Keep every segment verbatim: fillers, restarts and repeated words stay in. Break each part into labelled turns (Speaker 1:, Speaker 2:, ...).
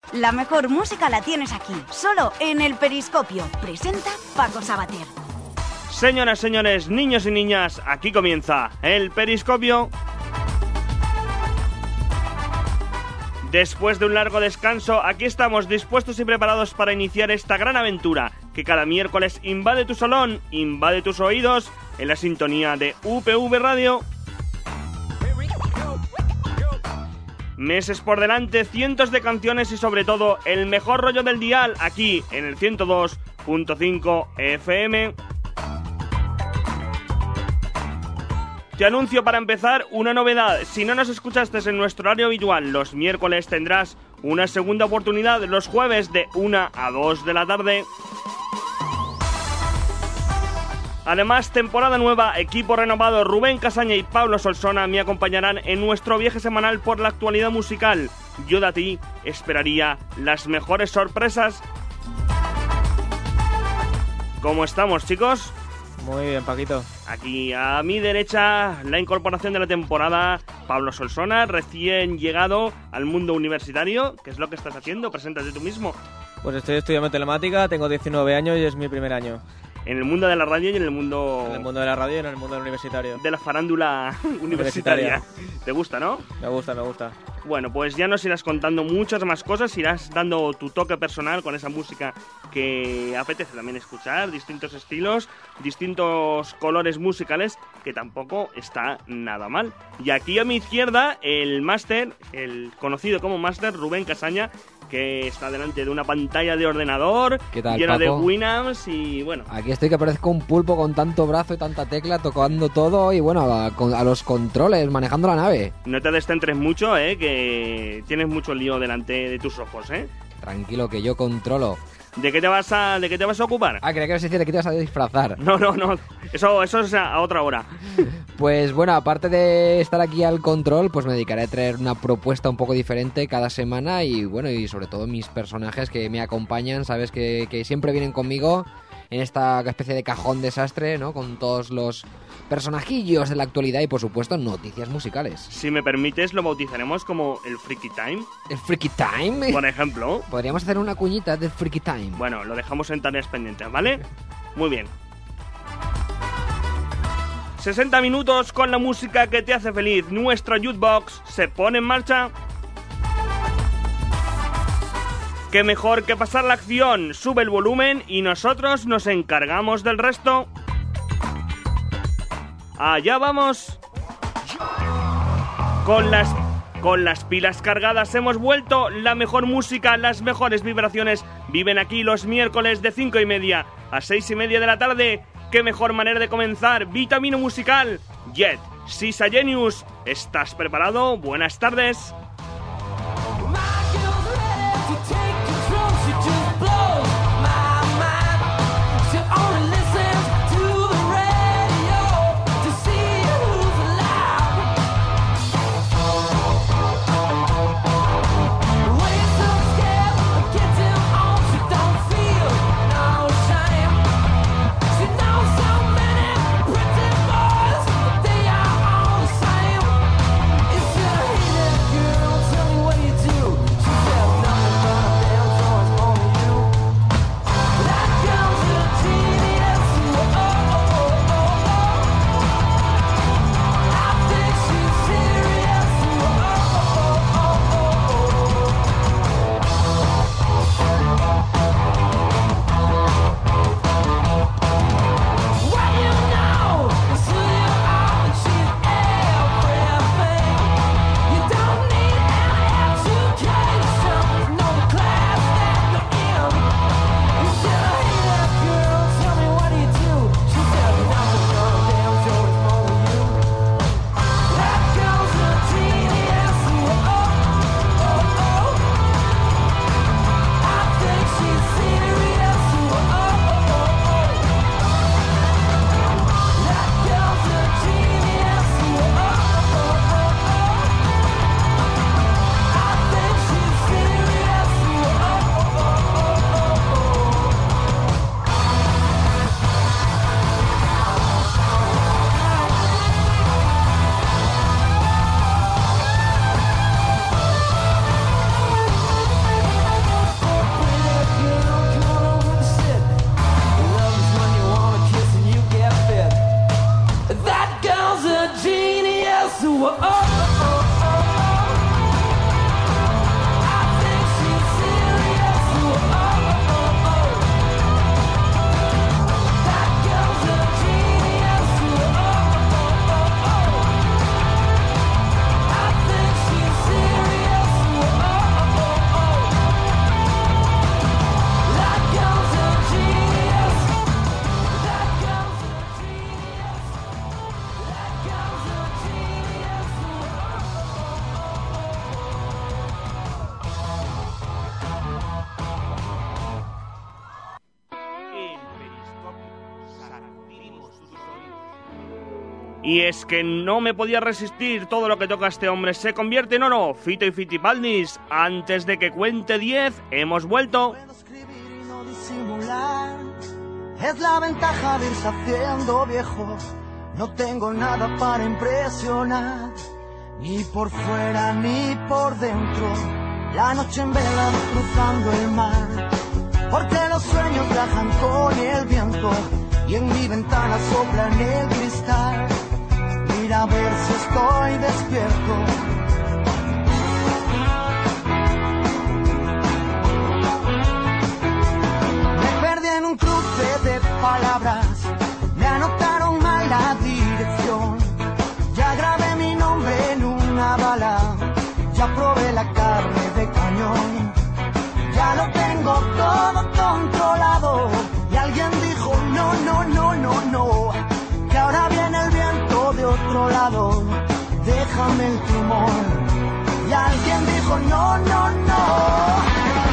Speaker 1: La mejor música la tienes aquí, solo en El Periscopio. Presenta Paco Sabater.
Speaker 2: Señoras, señores, niños y niñas, aquí comienza El Periscopio. Después de un largo descanso, aquí estamos dispuestos y preparados para iniciar esta gran aventura que cada miércoles invade tu salón, invade tus oídos en la sintonía de U P V Radio. Meses por delante, cientos de canciones y sobre todo el mejor rollo del dial aquí en el ciento dos punto cinco F M. Te anuncio para empezar una novedad. Si no nos escuchaste en nuestro horario habitual los miércoles, tendrás una segunda oportunidad los jueves de una a dos de la tarde. Además, temporada nueva, equipo renovado, Rubén Casaña y Pablo Solsona me acompañarán en nuestro viaje semanal por la actualidad musical. Yo de ti esperaría las mejores sorpresas. ¿Cómo estamos, chicos?
Speaker 3: Muy bien, Paquito.
Speaker 2: Aquí a mi derecha, la incorporación de la temporada, Pablo Solsona, recién llegado al mundo universitario. ¿Qué es lo que estás haciendo? Preséntate tú mismo.
Speaker 3: Pues estoy estudiando telemática, tengo diecinueve años y es mi primer año.
Speaker 2: En el mundo de la radio y en el mundo...
Speaker 3: En el mundo de la radio y en el mundo universitario.
Speaker 2: De la farándula universitaria. universitaria. ¿Te gusta, no?
Speaker 3: Me gusta, me gusta.
Speaker 2: Bueno, pues ya nos irás contando muchas más cosas, irás dando tu toque personal con esa música que apetece también escuchar, distintos estilos, distintos colores musicales, que tampoco está nada mal. Y aquí a mi izquierda, el máster, el conocido como máster, Rubén Casaña, que está delante de una pantalla de ordenador
Speaker 4: ¿Qué tal,
Speaker 2: llena
Speaker 4: Paco?
Speaker 2: de Winamps y bueno...
Speaker 4: Aquí estoy que parezco un pulpo con tanto brazo y tanta tecla, tocando todo y bueno, a, a los controles, manejando la nave.
Speaker 2: No te descentres mucho, eh, que tienes mucho lío delante de tus ojos, eh.
Speaker 4: Tranquilo, que yo controlo.
Speaker 2: ¿De qué te vas a, de qué te vas a ocupar?
Speaker 4: Ah, creía que ibas a decir de qué te vas a disfrazar.
Speaker 2: No, no, no, eso, eso es a otra hora.
Speaker 4: Pues bueno, aparte de estar aquí al control, pues me dedicaré a traer una propuesta un poco diferente cada semana y bueno, y sobre todo mis personajes que me acompañan, sabes, que, que siempre vienen conmigo en esta especie de cajón desastre, ¿no? Con todos los personajillos de la actualidad y por supuesto noticias musicales.
Speaker 2: Si me permites, lo bautizaremos como el Freaky Time.
Speaker 4: ¿El Freaky Time?
Speaker 2: Por ejemplo.
Speaker 4: Podríamos hacer una cuñita del Freaky Time.
Speaker 2: Bueno, lo dejamos en tareas pendientes, ¿vale? Muy bien. sesenta minutos con la música que te hace feliz. Nuestra jukebox se pone en marcha. Qué mejor que pasar la acción. Sube el volumen y nosotros nos encargamos del resto. Allá vamos. Con las, con las pilas cargadas hemos vuelto. La mejor música, las mejores vibraciones viven aquí los miércoles de cinco y media a seis y media de la tarde. Qué mejor manera de comenzar. Vitamina musical. Jet, Sisa Genius. ¿Estás preparado? Buenas tardes.
Speaker 5: Girl
Speaker 2: Y es que no me podía resistir todo lo que toca este hombre. Se convierte en oro. Fito y Fitipaldis. Antes de que cuente diez, hemos vuelto.
Speaker 5: Puedo escribir y no disimular. Es la ventaja de irse haciendo viejo. No tengo nada para impresionar. Ni por fuera ni por dentro. La noche en vela cruzando el mar. Porque los sueños viajan con el viento. Y en mi ventana soplan el cristal. Mira a ver si estoy despierto. Me perdí en un cruce de palabras. Me anotaron mal la dirección. Ya grabé mi nombre en una bala. Ya probé la carne de cañón. Ya lo tengo todo controlado. Y alguien dijo no, no, no, no, no. Que ahora viene el viento de otro lado. Déjame el timón. Y alguien dijo no, no, no.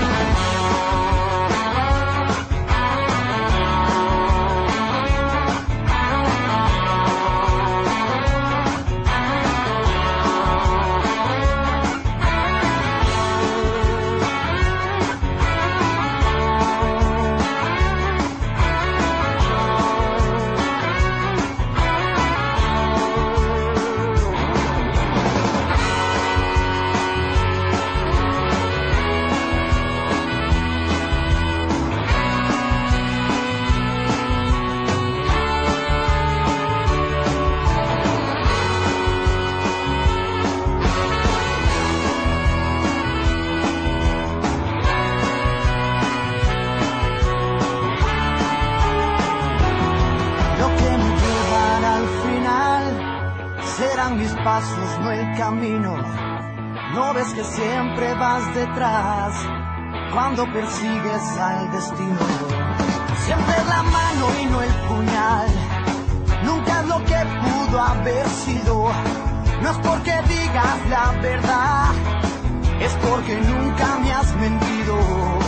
Speaker 5: Mis pasos, no el camino. No ves que siempre vas detrás cuando persigues al destino. Siempre es la mano y no el puñal. Nunca es lo que pudo haber sido. No es porque digas la verdad, es porque nunca me has mentido.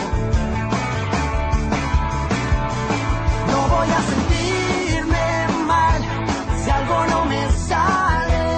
Speaker 5: No voy a sentirme mal si algo no me sale.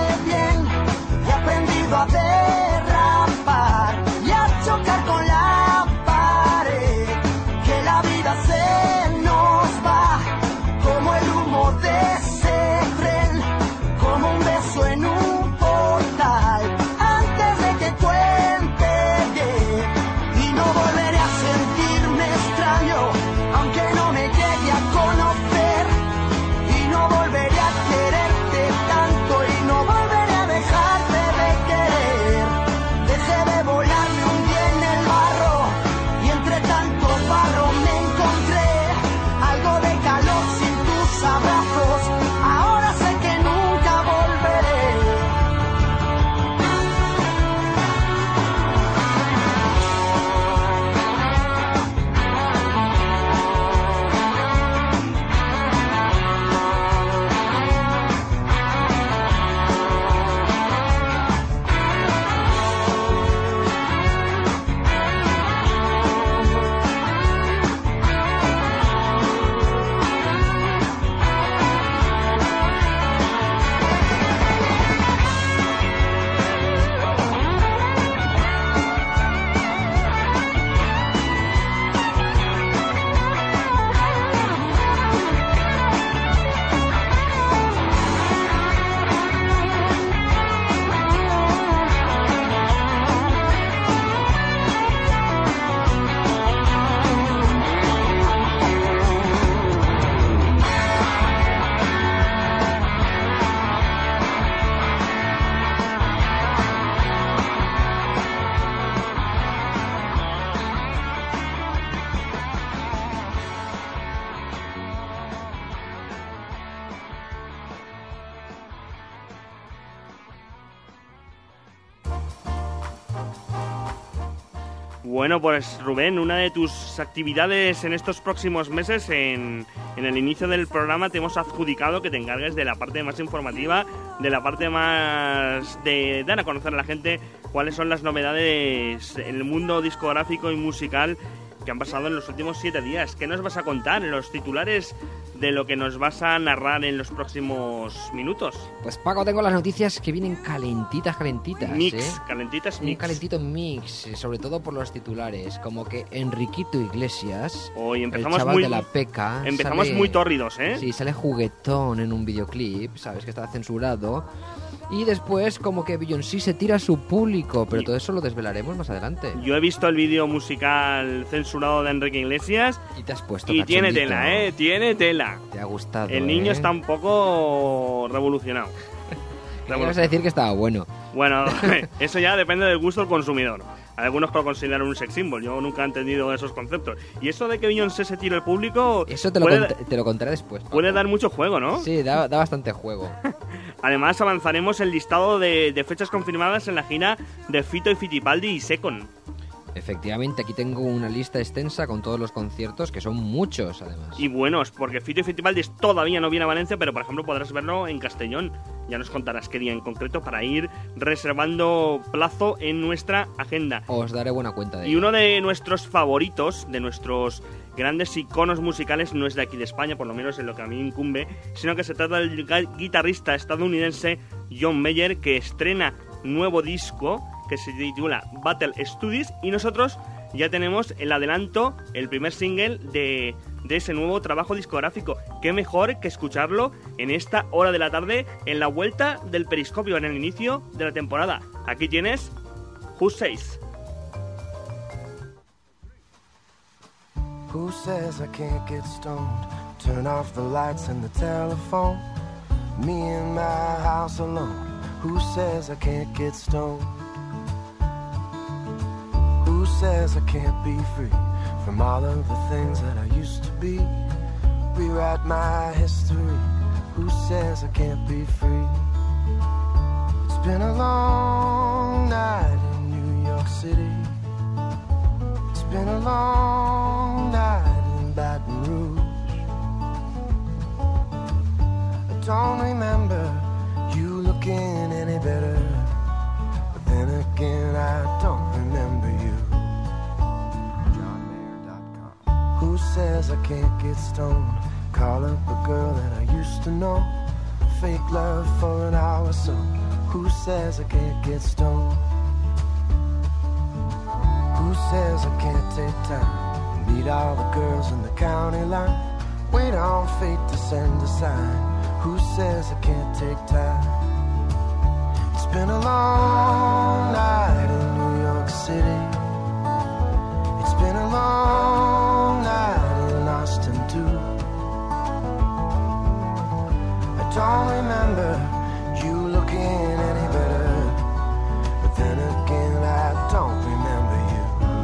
Speaker 5: A derrapar y a chocar con la pared, que la vida se nos va como el humo de ese tren, como un beso en un portal, antes de que cuente diez, y no volveré a sentirme extraño, aunque no me llegue a conocer, y no volveré a quererte tanto, y no volveré a dejarte de querer. Dejé de volarme un día en el barro y entre tanto barro me encontré algo de calor sin tus abrazos. Ahora sé que nunca volveré.
Speaker 2: Bueno, pues Rubén, una de tus actividades en estos próximos meses, en, en el inicio del programa te hemos adjudicado que te encargues de la parte más informativa, de la parte más de dar a conocer a la gente cuáles son las novedades en el mundo discográfico y musical que han pasado en los últimos siete días. ¿Qué nos vas a contar en los titulares de lo que nos vas a narrar en los próximos minutos.
Speaker 4: Pues Paco, tengo las noticias que vienen calentitas, calentitas.
Speaker 2: Mix,
Speaker 4: ¿eh?
Speaker 2: calentitas
Speaker 4: Un
Speaker 2: mix.
Speaker 4: calentito mix, eh, sobre todo por los titulares, como que Enriquito Iglesias,
Speaker 2: Hoy
Speaker 4: el
Speaker 2: empezamos
Speaker 4: chaval
Speaker 2: muy
Speaker 4: de la Peca,
Speaker 2: empezamos
Speaker 4: sale-
Speaker 2: muy tórridos, ¿eh?
Speaker 4: Sí, sale juguetón en un videoclip, sabes que está censurado. Y después como que Beyoncé se tira a su público, pero
Speaker 2: Y-
Speaker 4: todo eso lo desvelaremos más adelante.
Speaker 2: Yo he visto el vídeo musical censurado de Enrique Iglesias
Speaker 4: Y te has puesto
Speaker 2: y tiene
Speaker 4: cachondito.
Speaker 2: tela, ¿eh? Tiene tela.
Speaker 4: Te ha gustado,
Speaker 2: El niño
Speaker 4: ¿eh?
Speaker 2: está un poco revolucionado.
Speaker 4: ¿Qué ibas a decir que estaba bueno?
Speaker 2: Bueno, eso ya depende del gusto del consumidor. Hay algunos que lo consideran un sex symbol. Yo nunca he entendido esos conceptos. Y eso de que Beyoncé se tire al público
Speaker 4: Eso te lo,
Speaker 2: puede,
Speaker 4: cont- te lo contaré después, Paco.
Speaker 2: puede dar mucho juego, ¿no?
Speaker 4: Sí, da, da bastante juego.
Speaker 2: Además, avanzaremos el listado de, de fechas confirmadas en la gira de Fito y Fitipaldi y Secon.
Speaker 4: Efectivamente, aquí tengo una lista extensa con todos los conciertos, que son muchos, además.
Speaker 2: Y buenos, porque Fito y Fitipaldi todavía no viene a Valencia, pero por ejemplo podrás verlo en Castellón. Ya nos contarás qué día en concreto para ir reservando plazo en nuestra agenda.
Speaker 4: Os daré buena cuenta de
Speaker 2: Y
Speaker 4: ello.
Speaker 2: uno de nuestros favoritos, de nuestros grandes iconos musicales, no es de aquí de España, por lo menos en lo que a mí incumbe, sino que se trata del gu- guitarrista estadounidense John Mayer, que estrena nuevo disco que se titula Battle Studies, y nosotros ya tenemos el adelanto, el primer single de, de ese nuevo trabajo discográfico. Qué mejor que escucharlo en esta hora de la tarde, en la vuelta del Periscopio, en el inicio de la temporada. Aquí tienes Who Says.
Speaker 6: Who says I can't get stoned? Turn off the lights and the telephone. Me in my house alone. Who says I can't get stoned? Who says I can't be free from all of the things that I used to be? Rewrite my history. Who says I can't be free? It's been a long night in New York City. It's been a long night in Baton Rouge. I don't remember you looking any better, but then again I don't remember you. John Mayer dot com. Who says I can't get stoned? Call up a girl that I used to know. Fake love for an hour or so. Who says I can't get stoned? Who says I can't take time and meet all the girls in the county line? Wait on fate to send a sign. Who says I can't take time? It's been a long night in New York City. It's been a long night in Austin too. I don't remember you looking any better, but then again I don't remember you.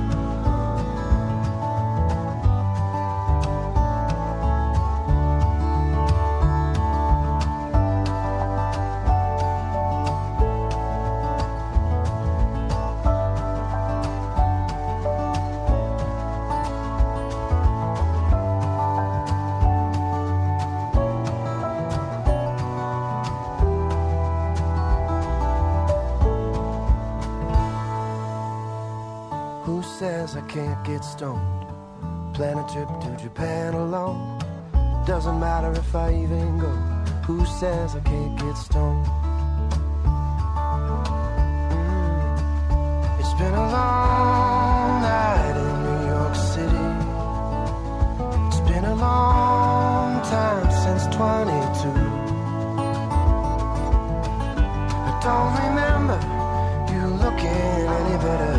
Speaker 6: Who says I can't get stoned? Plan a trip to Japan alone. Doesn't matter if I even go. Who says I can't get stoned? Mm. It's been a long night in New York City. It's been a long time since twenty-two. I don't remember you looking any better.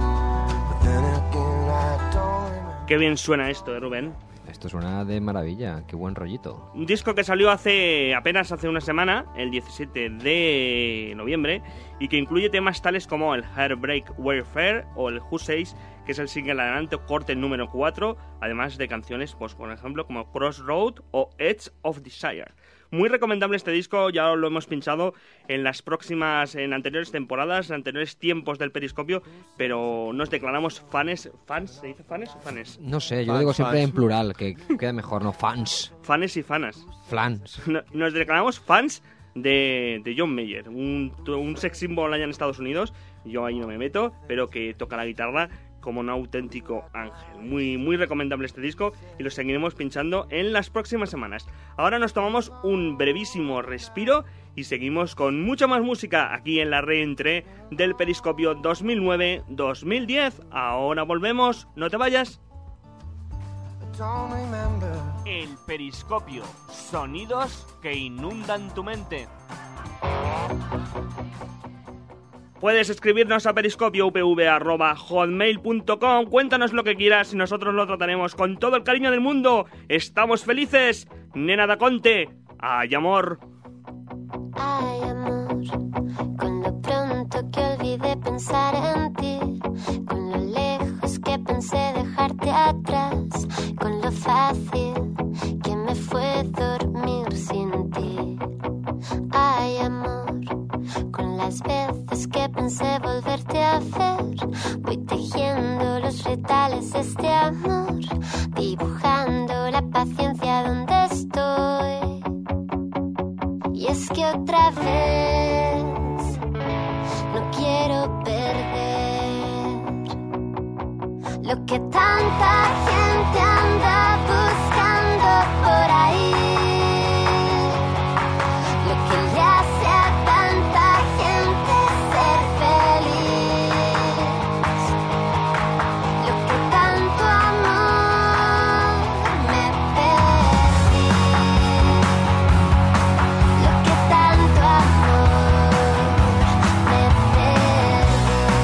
Speaker 2: Qué bien suena esto, ¿eh, Rubén?
Speaker 4: Esto suena de maravilla, qué buen rollito.
Speaker 2: Un disco que salió hace apenas hace una semana, el diecisiete de noviembre, y que incluye temas tales como el Heartbreak Warfare o el Who Says, que es el single adelante corte número cuatro, además de canciones, pues por ejemplo, como Crossroad o Edge of Desire. Muy recomendable este disco, ya lo hemos pinchado en las próximas, en anteriores temporadas, en anteriores tiempos del Periscopio, pero nos declaramos fans, ¿fans? ¿Se dice fans o fanes?
Speaker 4: No sé, yo
Speaker 3: Fans,
Speaker 4: lo digo siempre
Speaker 3: fans.
Speaker 4: en plural, que queda mejor, ¿no? Fans.
Speaker 2: Fanes y fanas.
Speaker 4: Flans.
Speaker 2: No- Nos declaramos fans de, de John Mayer, un, un sex symbol allá en Estados Unidos, yo ahí no me meto, pero que toca la guitarra como un auténtico ángel. Muy, muy recomendable este disco y lo seguiremos pinchando en las próximas semanas. Ahora nos tomamos un brevísimo respiro y seguimos con mucha más música aquí en la reentré del Periscopio dos mil nueve dos mil diez. Ahora volvemos, no te vayas. El Periscopio, sonidos que inundan tu mente. Puedes escribirnos a periscopio u p v arroba hotmail punto com. Cuéntanos lo que quieras y nosotros lo trataremos con todo el cariño del mundo. ¡Estamos felices! Nena da Conte. ¡Ay, amor!
Speaker 7: Ay, amor, con lo pronto que olvidé pensar en ti, con lo lejos que pensé dejarte atrás, con lo fácil que me fue dormir sin ti. Ay, amor, con las veces que pensé volverte a ver, voy tejiendo los retales de este amor, dibujando la paciencia donde estoy. Y es que otra vez no quiero perder lo que tanta gente anda buscando por ahí, lo que le hace a tanta gente ser feliz, lo que tanto amor me perdí, lo que tanto amor me perdí.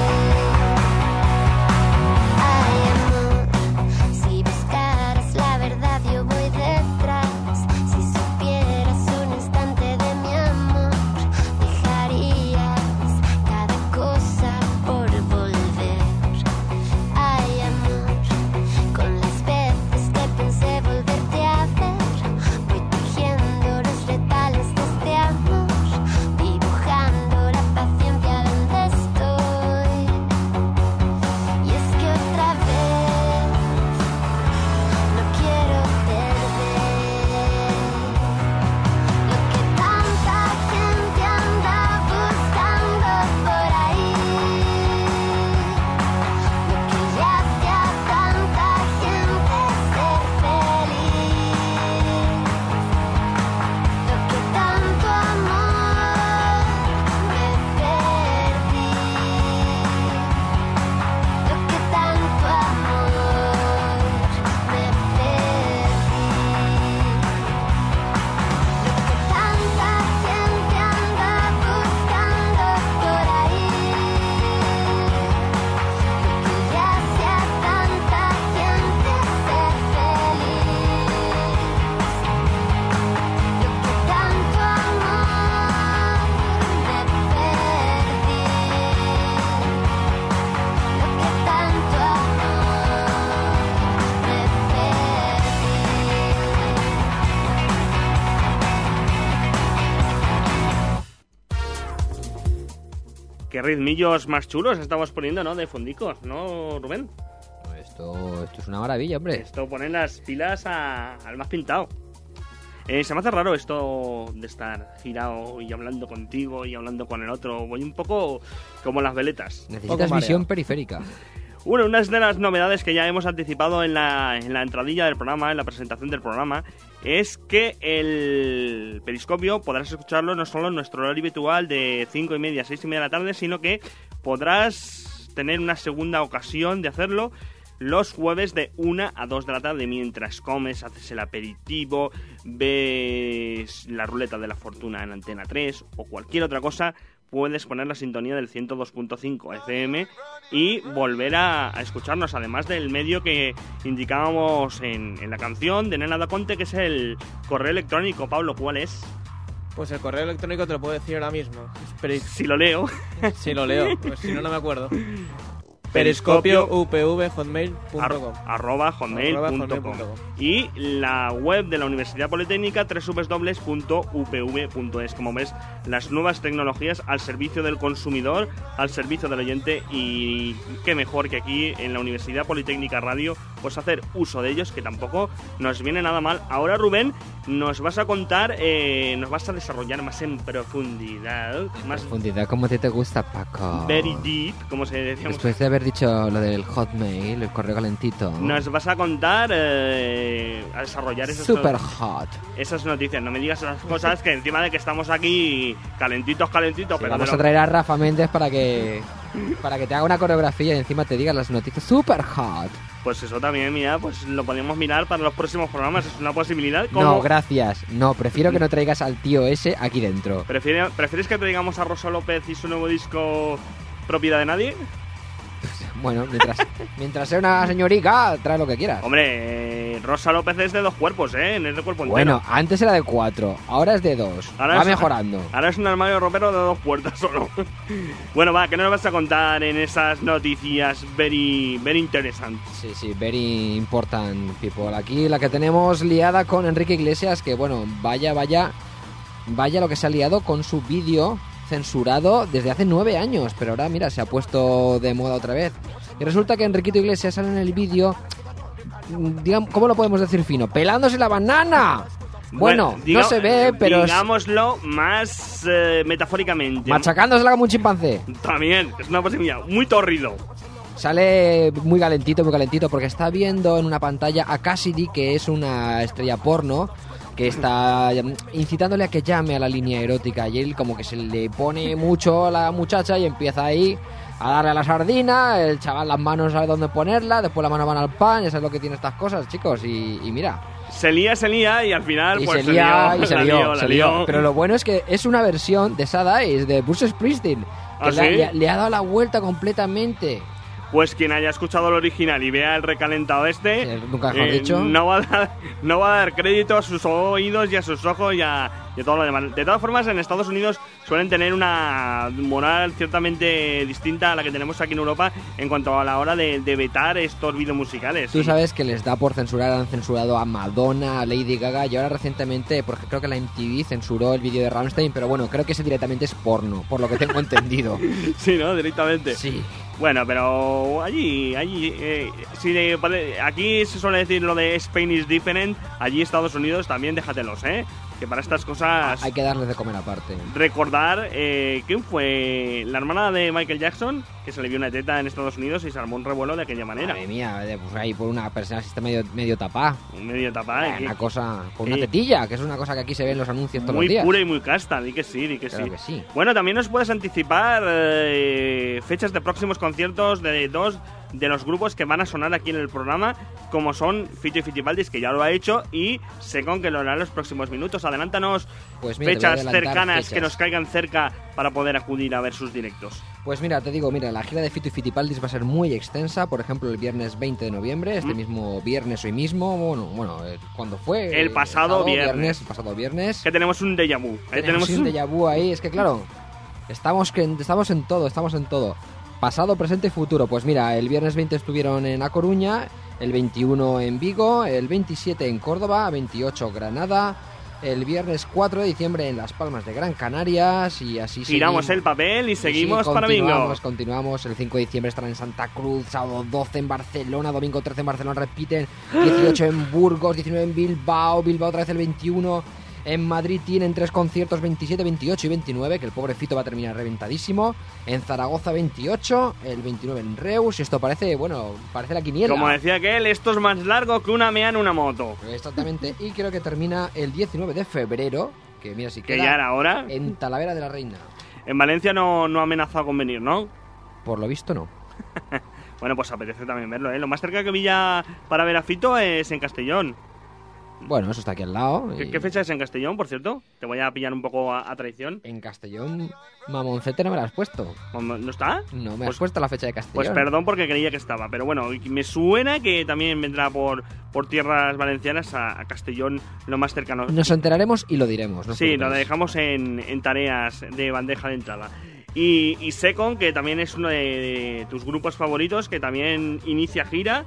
Speaker 7: Ay, amor, si buscaras la verdad yo voy detrás, si supieras un instante de mi amor, dejarías cada cosa por volver. Ay, amor, con las veces que pensé volverte a ver, voy tejiendo los retales de este amor, dibujando la paciencia donde estoy. Y es que otra vez no quiero perder lo que tanta gente anda buscando por ahí, lo que le hace a tanta gente ser feliz, lo que tanto amor me perdí, lo que tanto amor me perdí, lo que tanta gente anda buscando por ahí, lo que le hace a tanta gente ser feliz, lo que tanto amor me perdí, lo que tanto amor me
Speaker 2: Qué ritmillos más chulos estamos poniendo, ¿no? De fondicos, ¿no, Rubén?
Speaker 4: Esto, esto es una maravilla, hombre.
Speaker 2: Esto pone las pilas a- al más pintado. Eh, se me hace raro esto de estar girado y hablando contigo y hablando con el otro. Voy un poco como las veletas.
Speaker 4: Necesitas
Speaker 3: mareado.
Speaker 4: visión periférica.
Speaker 2: Bueno, una de las novedades que ya hemos anticipado en la, en la entradilla del programa, en la presentación del programa, es que el Periscopio podrás escucharlo no solo en nuestro horario habitual de cinco y media a seis y media de la tarde, sino que podrás tener una segunda ocasión de hacerlo los jueves de una a dos de la tarde, mientras comes, haces el aperitivo, ves la ruleta de la fortuna en Antena tres o cualquier otra cosa. Puedes poner la sintonía del ciento dos punto cinco F M y volver a, a escucharnos, además del medio que indicábamos en, en la canción de Nena da Conte, que es el correo electrónico. Pablo, ¿cuál es?
Speaker 3: Pues el correo electrónico te lo puedo decir ahora mismo. Es peri-
Speaker 2: Si lo leo.
Speaker 3: Si lo leo, pues si no, no me acuerdo. Periscopio U P V hotmail punto
Speaker 2: Ar-
Speaker 3: com.
Speaker 2: arroba hotmail
Speaker 3: Arroba
Speaker 2: punto
Speaker 3: hotmail
Speaker 2: com.
Speaker 3: punto com.
Speaker 2: Y la web de la Universidad Politécnica, doble u doble u doble u punto u p v punto es. Como ves, las nuevas tecnologías al servicio del consumidor, al servicio del oyente, y qué mejor que aquí en la Universidad Politécnica Radio pues hacer uso de ellos, que tampoco nos viene nada mal. Ahora, Rubén, nos vas a contar, eh, nos vas a desarrollar más en profundidad, más
Speaker 4: Profundidad como a ti te gusta, Paco.
Speaker 2: very deep, como se decíamos.
Speaker 4: Después de haber dicho lo del Hotmail, el correo calentito.
Speaker 2: Nos vas a contar, eh, a desarrollar esas,
Speaker 4: Super
Speaker 2: no-
Speaker 4: hot.
Speaker 2: esas noticias. No me digas esas cosas que encima de que estamos aquí calentitos, calentitos.
Speaker 4: Sí,
Speaker 2: pero
Speaker 4: vamos
Speaker 2: de
Speaker 4: a
Speaker 2: lo-
Speaker 4: traer a Rafa Méndez para que para que te haga una coreografía y encima te digas las noticias super hot.
Speaker 2: Pues eso también, mira, pues lo podemos mirar para los próximos programas. Es una posibilidad. ¿Cómo?
Speaker 4: No, gracias. No, prefiero que no traigas al tío ese aquí dentro.
Speaker 2: ¿Prefiere- ¿Prefieres que traigamos a Rosa López y su nuevo disco Propiedad de Nadie?
Speaker 4: Bueno, mientras, mientras sea una señorica, trae lo que quieras.
Speaker 2: Hombre, eh, Rosa López es de dos cuerpos, ¿eh? No es de cuerpo entero.
Speaker 4: Bueno, antes era de cuatro, ahora es de dos.
Speaker 2: Ahora
Speaker 4: Va
Speaker 2: es-
Speaker 4: mejorando.
Speaker 2: Ahora es un armario ropero de dos puertas solo. Bueno, va, ¿qué nos vas a contar en esas noticias very, very interesantes?
Speaker 4: Sí, sí, very important people. Aquí la que tenemos liada con Enrique Iglesias, que bueno, vaya, vaya, vaya lo que se ha liado con su vídeo censurado desde hace nueve años, pero ahora mira, se ha puesto de moda otra vez. Y resulta que Enriquito Iglesias sale en el vídeo, digamos, ¿cómo lo podemos decir fino? ¡Pelándose la banana! Bueno,
Speaker 2: diga-
Speaker 4: no se ve, pero es-
Speaker 2: digámoslo más eh, metafóricamente.
Speaker 4: machacándosela como un chimpancé.
Speaker 2: También, es una posibilidad. Muy torrido.
Speaker 4: Sale muy calentito, muy calentito, porque está viendo en una pantalla a Cassidy, que es una estrella porno, que está mm, incitándole a que llame a la línea erótica, y él como que se le pone mucho a la muchacha y empieza ahí a darle a la sardina, el chaval las manos no sabe dónde ponerla, después las manos van al pan, eso es lo que tiene estas cosas, chicos, y, y mira,
Speaker 2: Se lía, se lía y al final
Speaker 4: y
Speaker 2: pues
Speaker 4: se lía,
Speaker 2: lió,
Speaker 4: y se
Speaker 2: la
Speaker 4: lió,
Speaker 2: lió,
Speaker 4: se
Speaker 2: la
Speaker 4: lió.
Speaker 2: lió.
Speaker 4: Pero lo bueno es que es una versión de Sad Eyes, de Bruce Springsteen, que
Speaker 2: ¿Ah,
Speaker 4: le, ha-
Speaker 2: sí?
Speaker 4: le ha- le ha dado la vuelta completamente.
Speaker 2: Pues quien haya escuchado el original y vea el recalentado este,
Speaker 4: Sí, nunca mejor dicho.
Speaker 2: no, va a dar, no va a dar crédito a sus oídos y a sus ojos y a, y a todo lo demás. De todas formas, en Estados Unidos suelen tener una moral ciertamente distinta a la que tenemos aquí en Europa en cuanto a la hora de, de vetar estos vídeos musicales.
Speaker 4: Tú
Speaker 2: Y-
Speaker 4: sabes que les da por censurar, han censurado a Madonna, a Lady Gaga y ahora recientemente, porque creo que la M T V censuró el vídeo de Rammstein, pero bueno, creo que ese directamente es porno, por lo que tengo entendido.
Speaker 2: Sí, ¿no? Directamente.
Speaker 4: Sí.
Speaker 2: Bueno, pero allí, allí, eh, si de- pare- aquí se suele decir lo de Spain is different, allí Estados Unidos también déjatelos, ¿eh? Que para estas cosas
Speaker 4: Hay que darles de comer aparte.
Speaker 2: recordar, eh, ¿quién fue? La hermana de Michael Jackson, que se le vio una teta en Estados Unidos y se armó un revuelo de aquella manera.
Speaker 4: Madre mía, de- pues ahí por una persona que está medio, medio tapada.
Speaker 2: Un medio tapada.
Speaker 4: Eh,
Speaker 2: y-
Speaker 4: una cosa, por una
Speaker 2: eh,
Speaker 4: tetilla, que es una cosa que aquí se ve en los anuncios todos
Speaker 2: muy
Speaker 4: los días.
Speaker 2: pura y muy casta, di que sí, di que
Speaker 4: Claro
Speaker 2: sí.
Speaker 4: que sí.
Speaker 2: Bueno, también nos puedes anticipar eh, fechas de próximos conciertos de dos de los grupos que van a sonar aquí en el programa, como son Fito y Fitipaldis, que ya lo ha hecho, y Secon, que lo hará en los próximos minutos. Adelántanos
Speaker 4: Pues mira, te voy a
Speaker 2: fechas
Speaker 4: adelantar
Speaker 2: cercanas
Speaker 4: fechas.
Speaker 2: que nos caigan cerca para poder acudir a ver sus directos.
Speaker 4: Pues mira, te digo, mira, la gira de Fito y Fitipaldis va a ser muy extensa. Por ejemplo, el viernes veinte de noviembre, este
Speaker 2: ¿Mm?
Speaker 4: mismo viernes hoy mismo, bueno, bueno, eh, ¿cuándo fue?
Speaker 2: El pasado viernes.
Speaker 4: El pasado viernes.
Speaker 2: Que tenemos un déjà vu. ¿eh?
Speaker 4: Tenemos un déjà vu ahí, es que claro, estamos, que, estamos en todo, estamos en todo. Pasado, presente y futuro. Pues mira, el viernes veinte estuvieron en A Coruña, el veintiuno en Vigo, el veintisiete en Córdoba, veintiocho Granada, el viernes cuatro de diciembre en Las Palmas de Gran Canarias y así
Speaker 2: Tiramos
Speaker 4: seguimos.
Speaker 2: el papel y
Speaker 4: Y sí,
Speaker 2: seguimos para bingo.
Speaker 4: continuamos, Continuamos, el cinco de diciembre estarán en Santa Cruz, sábado doce en Barcelona, domingo trece en Barcelona, repiten, dieciocho en Burgos, diecinueve en Bilbao, Bilbao otra vez el veintiuno, en Madrid tienen tres conciertos, veintisiete, veintiocho y veintinueve, que el pobre Fito va a terminar reventadísimo, en Zaragoza veintiocho, el veintinueve en Reus, y esto parece, bueno, parece la quiniela.
Speaker 2: Como decía aquel, esto es más largo que una mea en una moto.
Speaker 4: Exactamente, y creo que termina el diecinueve de febrero, que mira si
Speaker 2: Que
Speaker 4: queda
Speaker 2: ya era hora.
Speaker 4: en Talavera de la Reina.
Speaker 2: En Valencia no, no ha amenazado con venir, ¿no?
Speaker 4: Por lo visto no.
Speaker 2: Bueno, pues apetece también verlo, ¿eh? Lo más cerca que vi ya para ver a Fito es en Castellón.
Speaker 4: Bueno, eso está aquí al lado.
Speaker 2: ¿Qué,
Speaker 4: y-
Speaker 2: qué fecha es en Castellón, por cierto? Te voy a pillar un poco a, a traición.
Speaker 4: En Castellón, mamoncete, no me la has puesto.
Speaker 2: ¿No está?
Speaker 4: No me
Speaker 2: Pues-
Speaker 4: has puesto la fecha de Castellón.
Speaker 2: Pues perdón porque creía que estaba, pero bueno, me suena que también vendrá por, por tierras valencianas a, a Castellón lo más cercano.
Speaker 4: Nos enteraremos y lo diremos. no os
Speaker 2: Sí, lo
Speaker 4: preocupéis.
Speaker 2: dejamos en, en tareas de bandeja de entrada. Y, y Secon, que también es uno de, de tus grupos favoritos, que también inicia gira.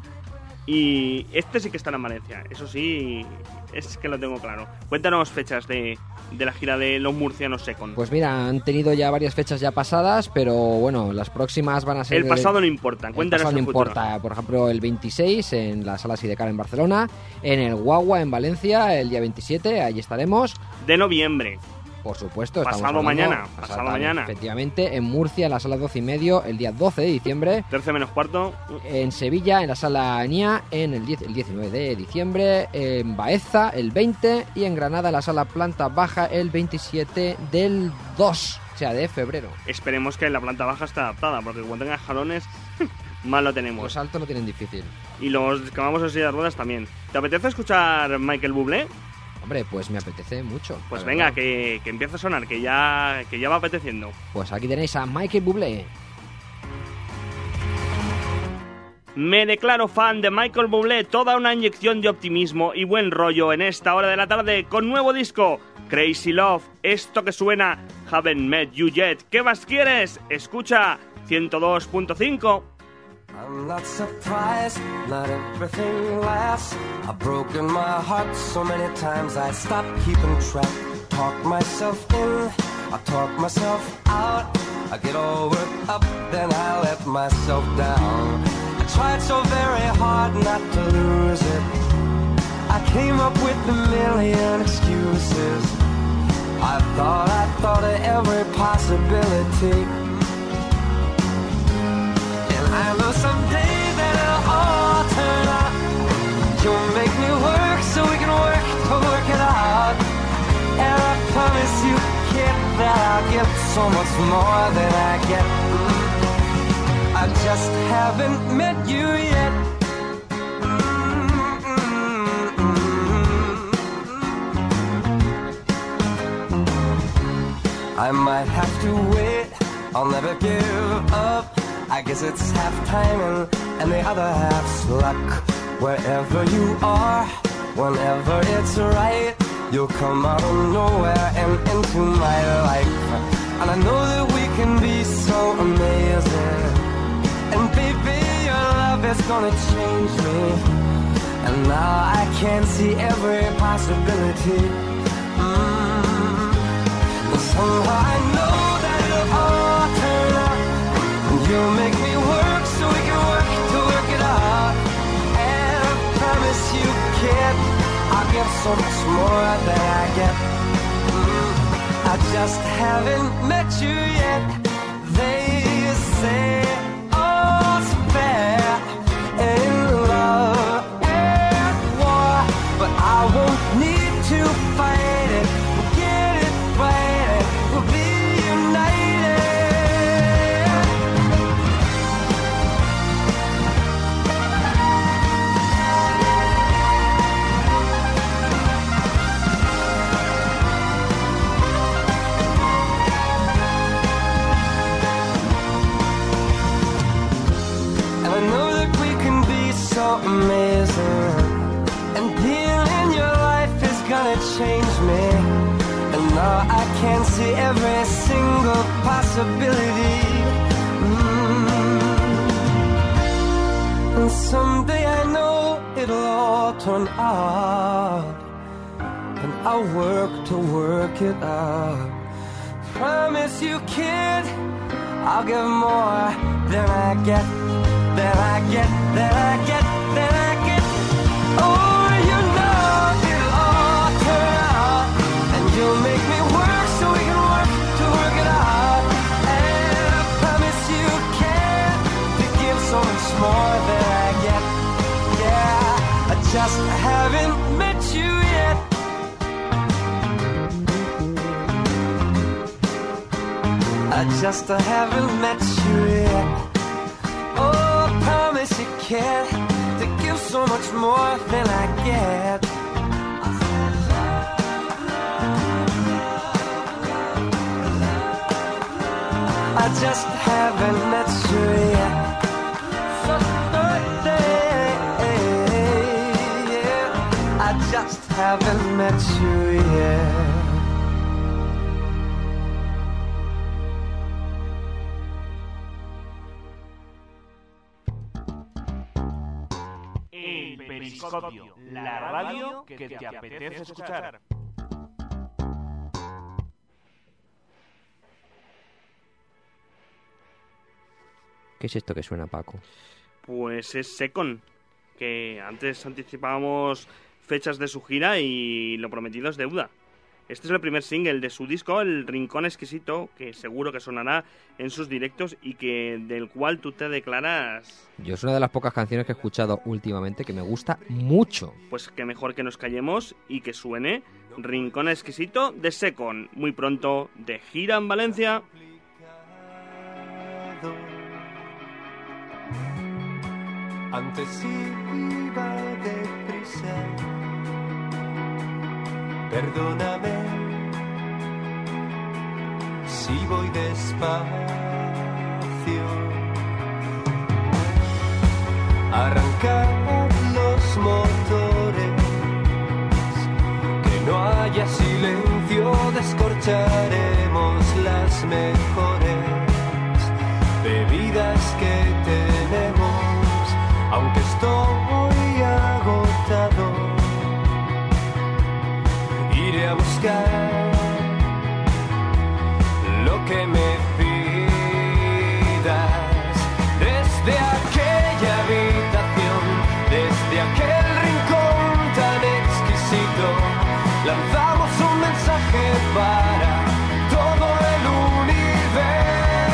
Speaker 2: Y este sí que está en Valencia, eso sí, es que lo tengo claro. Cuéntanos fechas de, de la gira de los murcianos Secon.
Speaker 4: Pues mira, han tenido ya varias fechas ya pasadas, pero bueno, las próximas van a ser...
Speaker 2: el pasado no importa,
Speaker 4: El
Speaker 2: cuéntanos
Speaker 4: pasado no
Speaker 2: el futuro.
Speaker 4: importa. Por ejemplo, el veintiséis en la Sala Sidecar en Barcelona, en el Guagua en Valencia, el día veintisiete, allí estaremos.
Speaker 2: De noviembre.
Speaker 4: Por supuesto. Estamos
Speaker 2: Pasado
Speaker 4: hablando-
Speaker 2: mañana, pasado mañana.
Speaker 4: Efectivamente, en Murcia, en la sala doce y medio, el día doce de diciembre.
Speaker 2: trece menos cuarto.
Speaker 4: En Sevilla, en la sala Nia, en el, diez, el diecinueve de diciembre. En Baeza, el veinte. Y en Granada, en la sala Planta Baja, el veintisiete del dos, o sea, de febrero.
Speaker 2: Esperemos que la planta baja esté adaptada, porque cuando tenga jalones, mal lo tenemos.
Speaker 4: Los altos no tienen difícil.
Speaker 2: Y los que vamos en silla de ruedas también. ¿Te apetece escuchar Michael Bublé?
Speaker 4: Hombre, pues me apetece mucho.
Speaker 2: Pues
Speaker 4: la
Speaker 2: venga,
Speaker 4: verdad.
Speaker 2: que, que empiece a sonar, que ya, que ya va apeteciendo.
Speaker 4: Pues aquí tenéis a Michael Bublé.
Speaker 2: Me declaro fan de Michael Bublé, toda una inyección de optimismo y buen rollo en esta hora de la tarde con nuevo disco, Crazy Love. Esto que suena, Haven't Met You Yet. ¿Qué más quieres? Escucha ciento dos punto cinco.
Speaker 6: I'm not surprised, not everything lasts. I've broken my heart so many times I stopped keeping track. Talk myself in, I talk myself out. I get all worked up, then I let myself down. I tried so very hard not to lose it. I came up with a million excuses. I thought, I thought of every possibility. I know someday that it'll all turn out. You'll make me work so we can work to work it out. And I promise you, kid, that I'll give so much more than I get. Mm. I just haven't met you yet. Mm-mm-mm. I might have to wait, I'll never give up. I guess it's half timing and the other half's luck. Wherever you are, whenever it's right, you'll come out of nowhere and into my life. And I know that we can be so amazing. And baby, your love is gonna change me. And now I can see every possibility. Mm. And somehow I know that it'll all turn out. You'll make me work so we can work to work it out. And I promise you, kid, I'll give so much more than I get. Mm, I just haven't met you yet. They say all's fair in love and war, but I won't need to fight it. We'll get it right, we'll be united. So amazing, and being in your life is gonna change me. And now I can see every single possibility. Mm. And someday I know it'll all turn out, and I'll work to work it out. Promise you, kid, I'll give more than I get. That I get, that I get, that I get. Oh, you know it'll all turn out. And you'll make me work so we can work to work it out. And I promise you can to give so much more than I get. Yeah, I just haven't met you yet. I just haven't met you yet. Oh, I promise you can to give so much more than I get. I just haven't met you yet. So birthday, yeah. I just haven't met you yet.
Speaker 2: Periscopio, la radio que te apetece escuchar.
Speaker 4: ¿Qué es esto que suena, Paco?
Speaker 2: Pues es Secon, que antes anticipábamos fechas de su gira y lo prometido es deuda. Este es el primer single de su disco, El Rincón Exquisito, que seguro que sonará en sus directos y que del cual tú te declaras...
Speaker 4: Yo es una de las pocas canciones que he escuchado últimamente que me gusta mucho.
Speaker 2: Pues que mejor que nos callemos y que suene Rincón Exquisito de Secon, muy pronto de gira en Valencia.
Speaker 8: Antes iba deprisa, perdóname si voy despacio. Arrancar los motores, que no haya silencio, descorcharemos las mejores bebidas que tenemos. Aunque estoy agotado, iré a buscar lo que me pidas. Desde aquella habitación, desde aquel rincón tan exquisito, lanzamos un mensaje para todo el universo.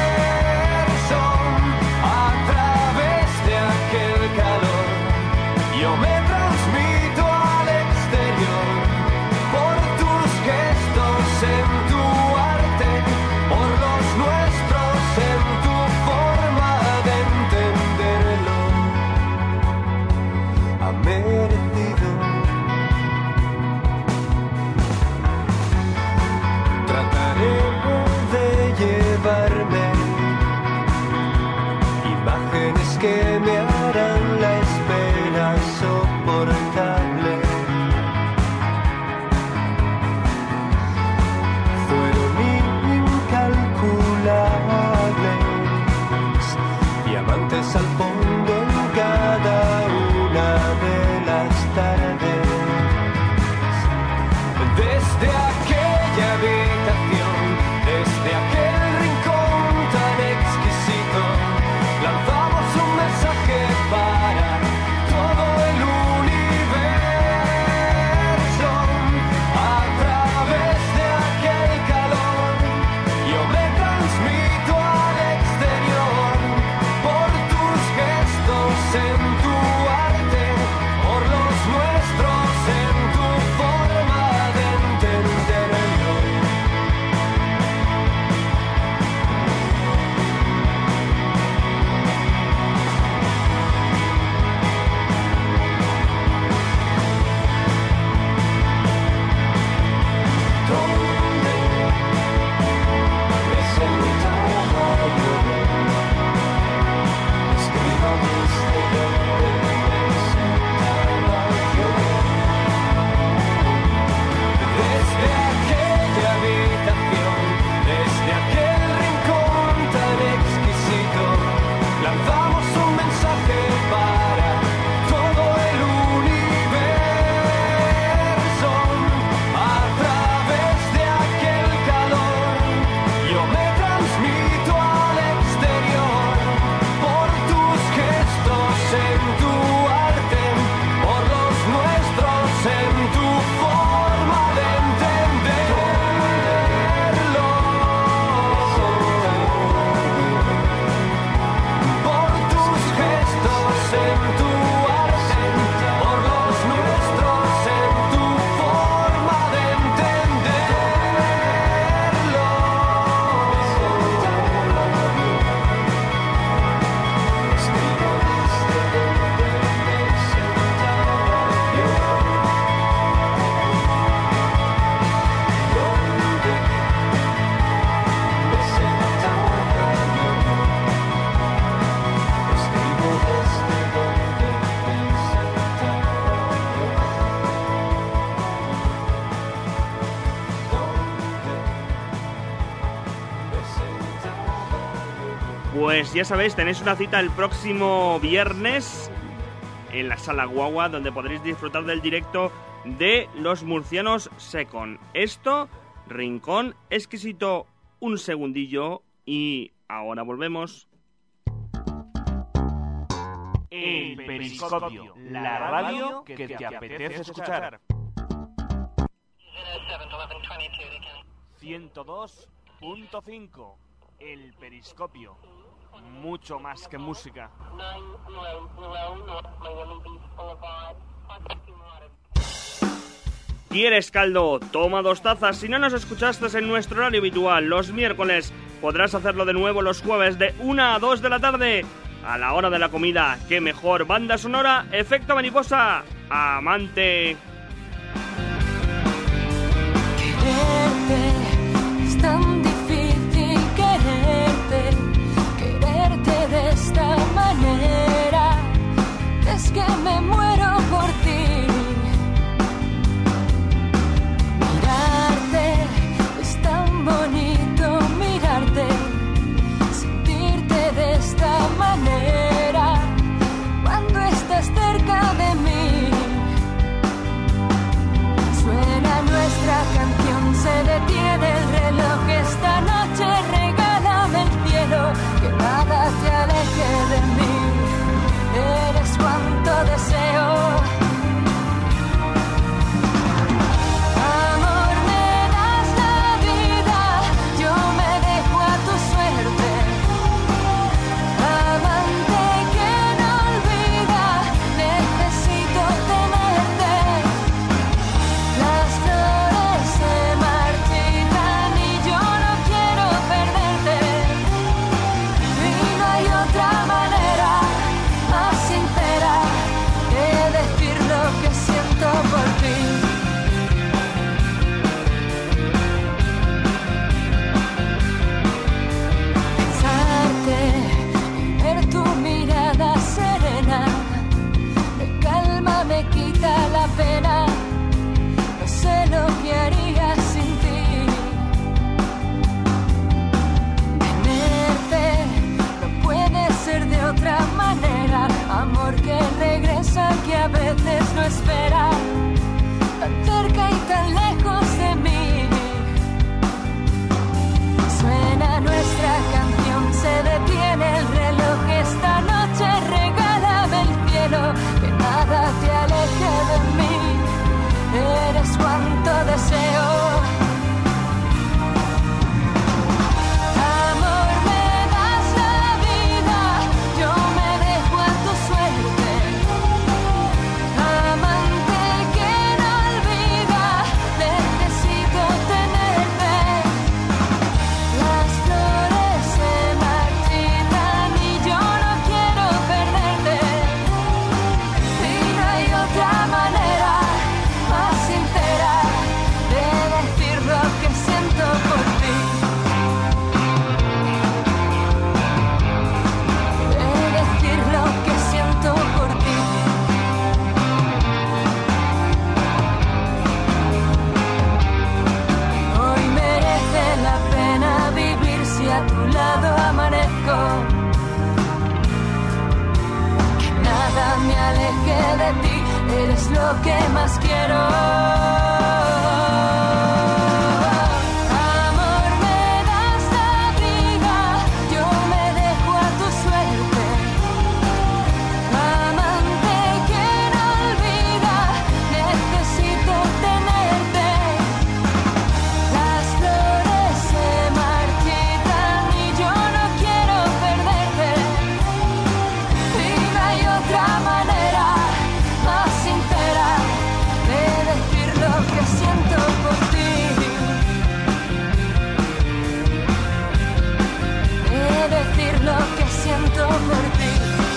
Speaker 8: Yo me transmito al exterior por tus gestos en tu arte, por los nuestros en tu forma de entenderlo. Ha merecido. Trataré de llevarme imágenes que me harán la espera soportable. Fueron incalculables, diamantes al fondo en cada una de las tardes. Desde aquella habitación, desde aquel rincón tan exquisito, lanzamos un mensaje para todo el universo. A través de aquel calor, yo me transmito al exterior por tus gestos en tu arte, por los nuestros en tu forma de entenderlo. Donde me sentaba yo, escribo desde donde me sentaba yo. Desde aquella habitación, desde aquel rincón tan exquisito, lanzamos un mensaje para todo el universo. A través de aquel calor, yo me transmito al exterior por tus gestos en tu arte, por los nuestros en tu forma de entenderlo. Por tus gestos en tu arte, por los nuestros en tu forma de entenderlo. Escribo desde donde me sentaba yo, donde me sentaba yo. Escribo desde donde me sentaba yo, donde me sentaba yo.
Speaker 2: Pues ya sabéis, tenéis una cita el próximo viernes en la Sala Guagua, donde podréis disfrutar del directo de los murcianos Secon. Esto, Rincón Exquisito, un segundillo y ahora volvemos.
Speaker 9: El Periscopio, la radio que te apetece escuchar.
Speaker 10: seven
Speaker 2: ciento dos punto cinco. El Periscopio. Mucho más que música. ¿Quieres caldo? Toma dos tazas. Si no nos escuchaste en nuestro horario habitual los miércoles, podrás hacerlo de nuevo los jueves de una a dos de la tarde. A la hora de la comida, qué mejor banda sonora, Efecto Mariposa, Amante.
Speaker 9: Quererte es tan difícil, quererte, quererte de esta manera, es que me muero por ti. Mirarte es tan bonito, mirarte, sentirte de esta manera, cuando estás cerca de mí. Suena nuestra canción, se detiene el reloj, esta noche regálame el cielo, que nada te aleje de mí, eres cuanto deseo. Amor, me das la vida, yo me dejo a tu suerte, amante que no olvida, necesito tenerte. Las flores se marchitan y yo no quiero perderte, y no hay otra manera más sincera de decir lo que siento por ti. Pensarte, ver tu mirada serena, me calma, me quita la pena. No sé lo que haría sin ti. Tenerte no puede ser de otra manera. Amor que regresa, que a veces no espera, tan cerca y tan lejos de mí. Suena nuestra canción, se detiene el reloj, esta noche regálame el cielo, que nada te aleje de mí, eres cuanto deseo. Amor, me das la vida, yo me dejo a tu suerte, amante que no olvida, necesito tenerte. Las flores se marchitan y yo no quiero perderte, y no hay otra manera más sincera de decir lo que siento por ti, de decir lo que siento por ti. Hoy merece la pena vivir si a tu lado amanezco, que nada me aleje de ti, eres lo que más quiero. Amor, me das la vida, yo me dejo a tu suerte, amante que no olvida, necesito tenerte. Las flores se marchitan y yo no quiero perderte, y no hay otra manera más sincera de decir lo que siento por ti, de decir lo que siento por ti.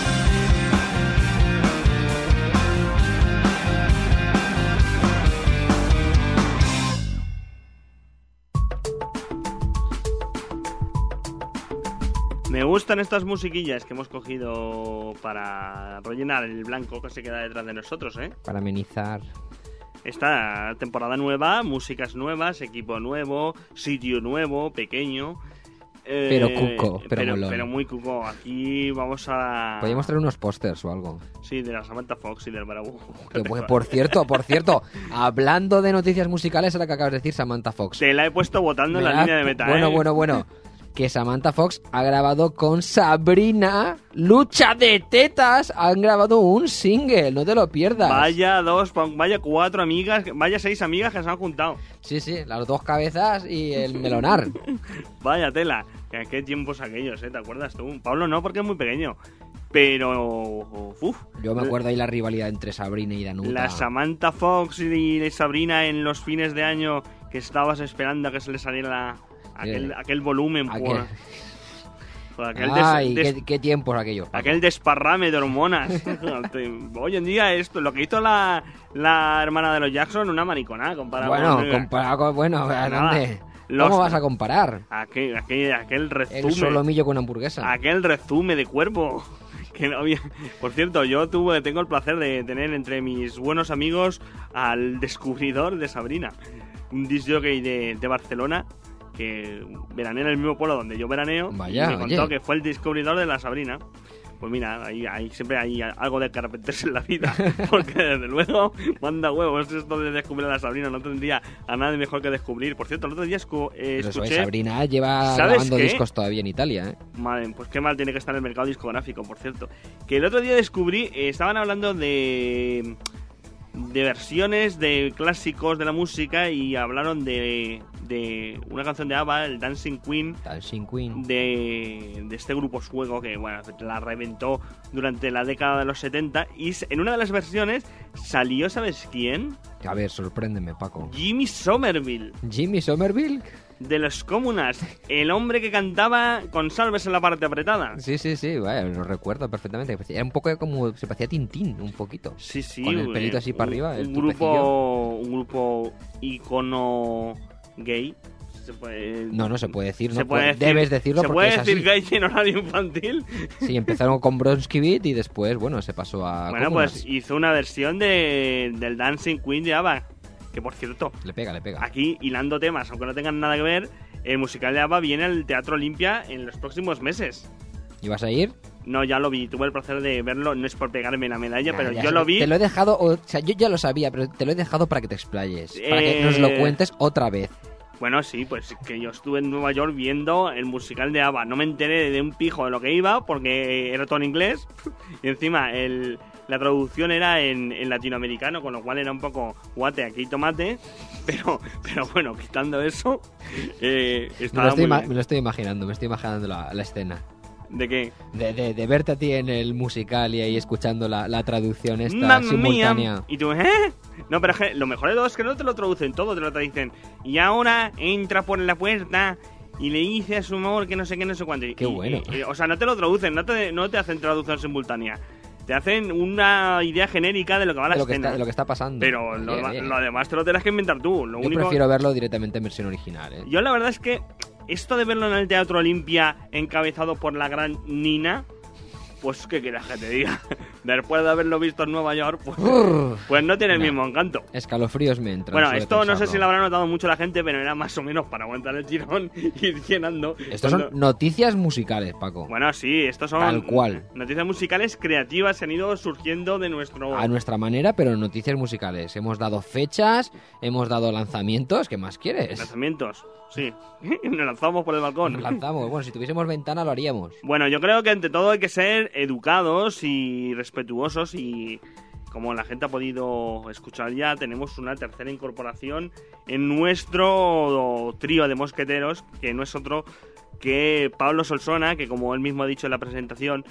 Speaker 2: Me gustan estas musiquillas que hemos cogido para rellenar el blanco que se queda detrás de nosotros, ¿eh?
Speaker 4: Para amenizar.
Speaker 2: Esta temporada nueva, músicas nuevas, equipo nuevo, sitio nuevo, pequeño. eh,
Speaker 4: Pero cuco, pero
Speaker 2: pero,
Speaker 4: molón.
Speaker 2: pero muy cuco. Aquí vamos a...
Speaker 4: Podríamos traer unos pósters o algo.
Speaker 2: Sí, de la Samantha Fox y del Barabú.
Speaker 4: Que, pues, por cierto, por cierto, hablando de noticias musicales, ahora que acabas de decir Samantha Fox.
Speaker 2: Te la he puesto votando en la
Speaker 4: Me la-
Speaker 2: línea de meta,
Speaker 4: Bueno,
Speaker 2: ¿eh?
Speaker 4: bueno, bueno. que Samantha Fox ha grabado con Sabrina Lucha de Tetas. Han grabado un single, no te lo pierdas.
Speaker 2: Vaya dos, vaya cuatro amigas, vaya seis amigas que se han juntado.
Speaker 4: Sí, sí, las dos cabezas y el melonar.
Speaker 2: Vaya tela. Qué tiempos aquellos, ¿eh? ¿Te acuerdas tú? Pablo no, porque es muy pequeño. Pero... Uf,
Speaker 4: yo me acuerdo ahí la rivalidad entre Sabrina y Danuta.
Speaker 2: La Samantha Fox y Sabrina en los fines de año que estabas esperando a que se le saliera la, aquel, aquel volumen.
Speaker 4: Aquel...
Speaker 2: Por, por aquel
Speaker 4: Ay,
Speaker 2: des, des,
Speaker 4: qué, qué tiempos aquellos. Paco.
Speaker 2: Aquel desparrame de hormonas. Hoy en día esto, lo que hizo la, la hermana de los Jackson, una maricona comparado
Speaker 4: bueno,
Speaker 2: con...
Speaker 4: Comparado con... Bueno, ¿a dónde?
Speaker 2: Los,
Speaker 4: ¿Cómo vas a comparar?
Speaker 2: Aquel, aquel, aquel rezume.
Speaker 4: El solomillo con hamburguesa.
Speaker 2: Aquel rezume de cuerpo. Que no había... Por cierto, yo tuve, tengo el placer de tener entre mis buenos amigos al descubridor de Sabrina. Un disc jockey de, de Barcelona que veranea en el mismo pueblo donde yo veraneo.
Speaker 4: Vaya,
Speaker 2: y me contó
Speaker 4: oye.
Speaker 2: que fue el descubridor de la Sabrina. Pues mira, ahí, ahí siempre hay algo de carpenters en la vida. Porque desde luego, manda huevos esto de descubrir a la Sabrina. No tendría a nadie mejor que descubrir. Por cierto, el otro día escu eh,
Speaker 4: Pero
Speaker 2: escuché...
Speaker 4: eso, Sabrina lleva grabando qué? discos todavía en Italia, ¿eh?
Speaker 2: Madre, pues qué mal tiene que estar el mercado discográfico, por cierto. Que el otro día descubrí, eh, estaban hablando de... de versiones de clásicos de la música y hablaron de, de una canción de ABBA, el Dancing Queen,
Speaker 4: Dancing Queen.
Speaker 2: De, de este grupo sueco que bueno, la reventó durante la década de los setenta y en una de las versiones salió, ¿sabes quién?
Speaker 4: A ver, sorpréndeme, Paco.
Speaker 2: Jimmy Somerville.
Speaker 4: ¿Jimmy Somerville?
Speaker 2: De los Comunas, el hombre que cantaba con salves en la parte apretada.
Speaker 4: Sí, sí, sí, bueno, lo recuerdo perfectamente. Era un poco como, se parecía a Tintín, un poquito.
Speaker 2: Sí, sí.
Speaker 4: Con el pelito así
Speaker 2: un,
Speaker 4: para arriba,
Speaker 2: un
Speaker 4: el
Speaker 2: grupo, un grupo icono gay. Se puede,
Speaker 4: no, no se puede decir,
Speaker 2: se
Speaker 4: no
Speaker 2: puede
Speaker 4: puede,
Speaker 2: decir,
Speaker 4: debes decirlo
Speaker 2: ¿se
Speaker 4: porque
Speaker 2: puede
Speaker 4: es
Speaker 2: decir
Speaker 4: así.
Speaker 2: gay en horario infantil?
Speaker 4: Sí, empezaron con Bronski Beat y después, bueno, se pasó a
Speaker 2: Bueno,
Speaker 4: Comunas.
Speaker 2: pues hizo una versión de, del Dancing Queen de ABBA. Que por cierto,
Speaker 4: le pega, le pega.
Speaker 2: Aquí, hilando temas, aunque no tengan nada que ver, el musical de ABBA viene al Teatro Olimpia en los próximos meses.
Speaker 4: ¿Y vas a ir?
Speaker 2: No, ya lo vi, tuve el placer de verlo, no es por pegarme la medalla,
Speaker 4: Nah,
Speaker 2: pero
Speaker 4: ya
Speaker 2: yo
Speaker 4: sé,
Speaker 2: lo vi.
Speaker 4: Te lo he dejado, o sea, yo ya lo sabía, pero te lo he dejado para que te explayes, eh... para que nos lo cuentes otra vez.
Speaker 2: Bueno, sí, pues que yo estuve en Nueva York viendo el musical de ABBA, no me enteré de un pijo de lo que iba, porque era todo en inglés, y encima el... la traducción era en, en latinoamericano, con lo cual era un poco guate, aquí tomate, pero, pero bueno, quitando eso, eh, estaba
Speaker 4: me, lo
Speaker 2: muy
Speaker 4: me lo estoy imaginando, me estoy imaginando la, la escena.
Speaker 2: ¿De qué?
Speaker 4: De, de, de verte a ti en el musical y ahí escuchando la, la traducción esta
Speaker 2: ¡Mamma
Speaker 4: simultánea.
Speaker 2: mía! Y tú, ¿eh? No, pero es que lo mejor de todo es que no te lo traducen todo, te lo traducen. Y ahora entra por la puerta y le dice a su amor que no sé qué, no sé cuánto.
Speaker 4: Qué
Speaker 2: y,
Speaker 4: bueno.
Speaker 2: Y, y, o sea, no te lo traducen, no te, no te hacen traducción simultánea. Te hacen una idea genérica de lo que va a la
Speaker 4: de lo que
Speaker 2: escena.
Speaker 4: está, de lo que está pasando.
Speaker 2: Pero
Speaker 4: bien,
Speaker 2: lo,
Speaker 4: bien.
Speaker 2: lo demás te lo tienes que inventar tú. Lo
Speaker 4: Yo
Speaker 2: único...
Speaker 4: prefiero verlo directamente en versión original, ¿eh?
Speaker 2: Yo la verdad es que esto de verlo en el Teatro Olimpia encabezado por la gran Nina, pues qué quieras que te diga. Después de haberlo visto en Nueva York, pues, pues no tiene el
Speaker 4: no.
Speaker 2: mismo encanto.
Speaker 4: Escalofríos me entran.
Speaker 2: Bueno, esto no sé si lo habrá notado mucho la gente, pero era más o menos para aguantar el tirón y ir llenando.
Speaker 4: Estos
Speaker 2: Cuando...
Speaker 4: son noticias musicales, Paco.
Speaker 2: Bueno, sí, estos son
Speaker 4: Tal cual.
Speaker 2: Noticias musicales creativas que han ido surgiendo de nuestro...
Speaker 4: A nuestra manera, pero noticias musicales. Hemos dado fechas, hemos dado lanzamientos. ¿Qué más quieres?
Speaker 2: Lanzamientos, sí. Nos lanzamos por el balcón.
Speaker 4: Nos lanzamos. Bueno, si tuviésemos ventana lo haríamos.
Speaker 2: Bueno, yo creo que ante todo hay que ser educados y respetuosos y... Como la gente ha podido escuchar ya, tenemos una tercera incorporación en nuestro trío de mosqueteros, que no es otro que Pablo Solsona, que como él mismo ha dicho en la presentación,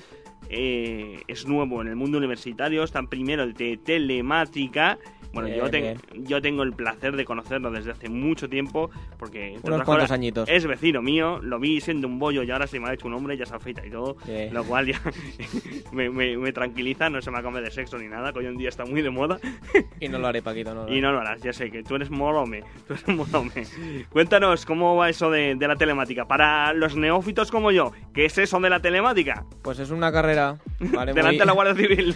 Speaker 2: eh, es nuevo en el mundo universitario, está en primero de telemática. Bueno,
Speaker 3: Bien,
Speaker 2: yo, te,
Speaker 3: bien.
Speaker 2: yo tengo el placer de conocerlo desde hace mucho tiempo, porque entre
Speaker 3: Unos
Speaker 2: otras
Speaker 3: cuantos
Speaker 2: cosas,
Speaker 3: añitos.
Speaker 2: es vecino mío, lo vi siendo un bollo y ahora se me ha hecho un hombre, ya se afeita y todo,
Speaker 3: Sí.
Speaker 2: lo cual ya me, me, me tranquiliza, no se me ha comido de sexo ni nada, que hoy en día está muy de moda.
Speaker 3: Y no lo haré, Paquito, no lo haré.
Speaker 2: Y no lo harás, ya sé que tú eres molome, tú eres molome. Cuéntanos cómo va eso de, de la telemática. Para los neófitos como yo, ¿qué es eso de la telemática?
Speaker 3: Pues es una carrera, ¿vale?
Speaker 2: Delante
Speaker 3: Muy-
Speaker 2: de la Guardia Civil.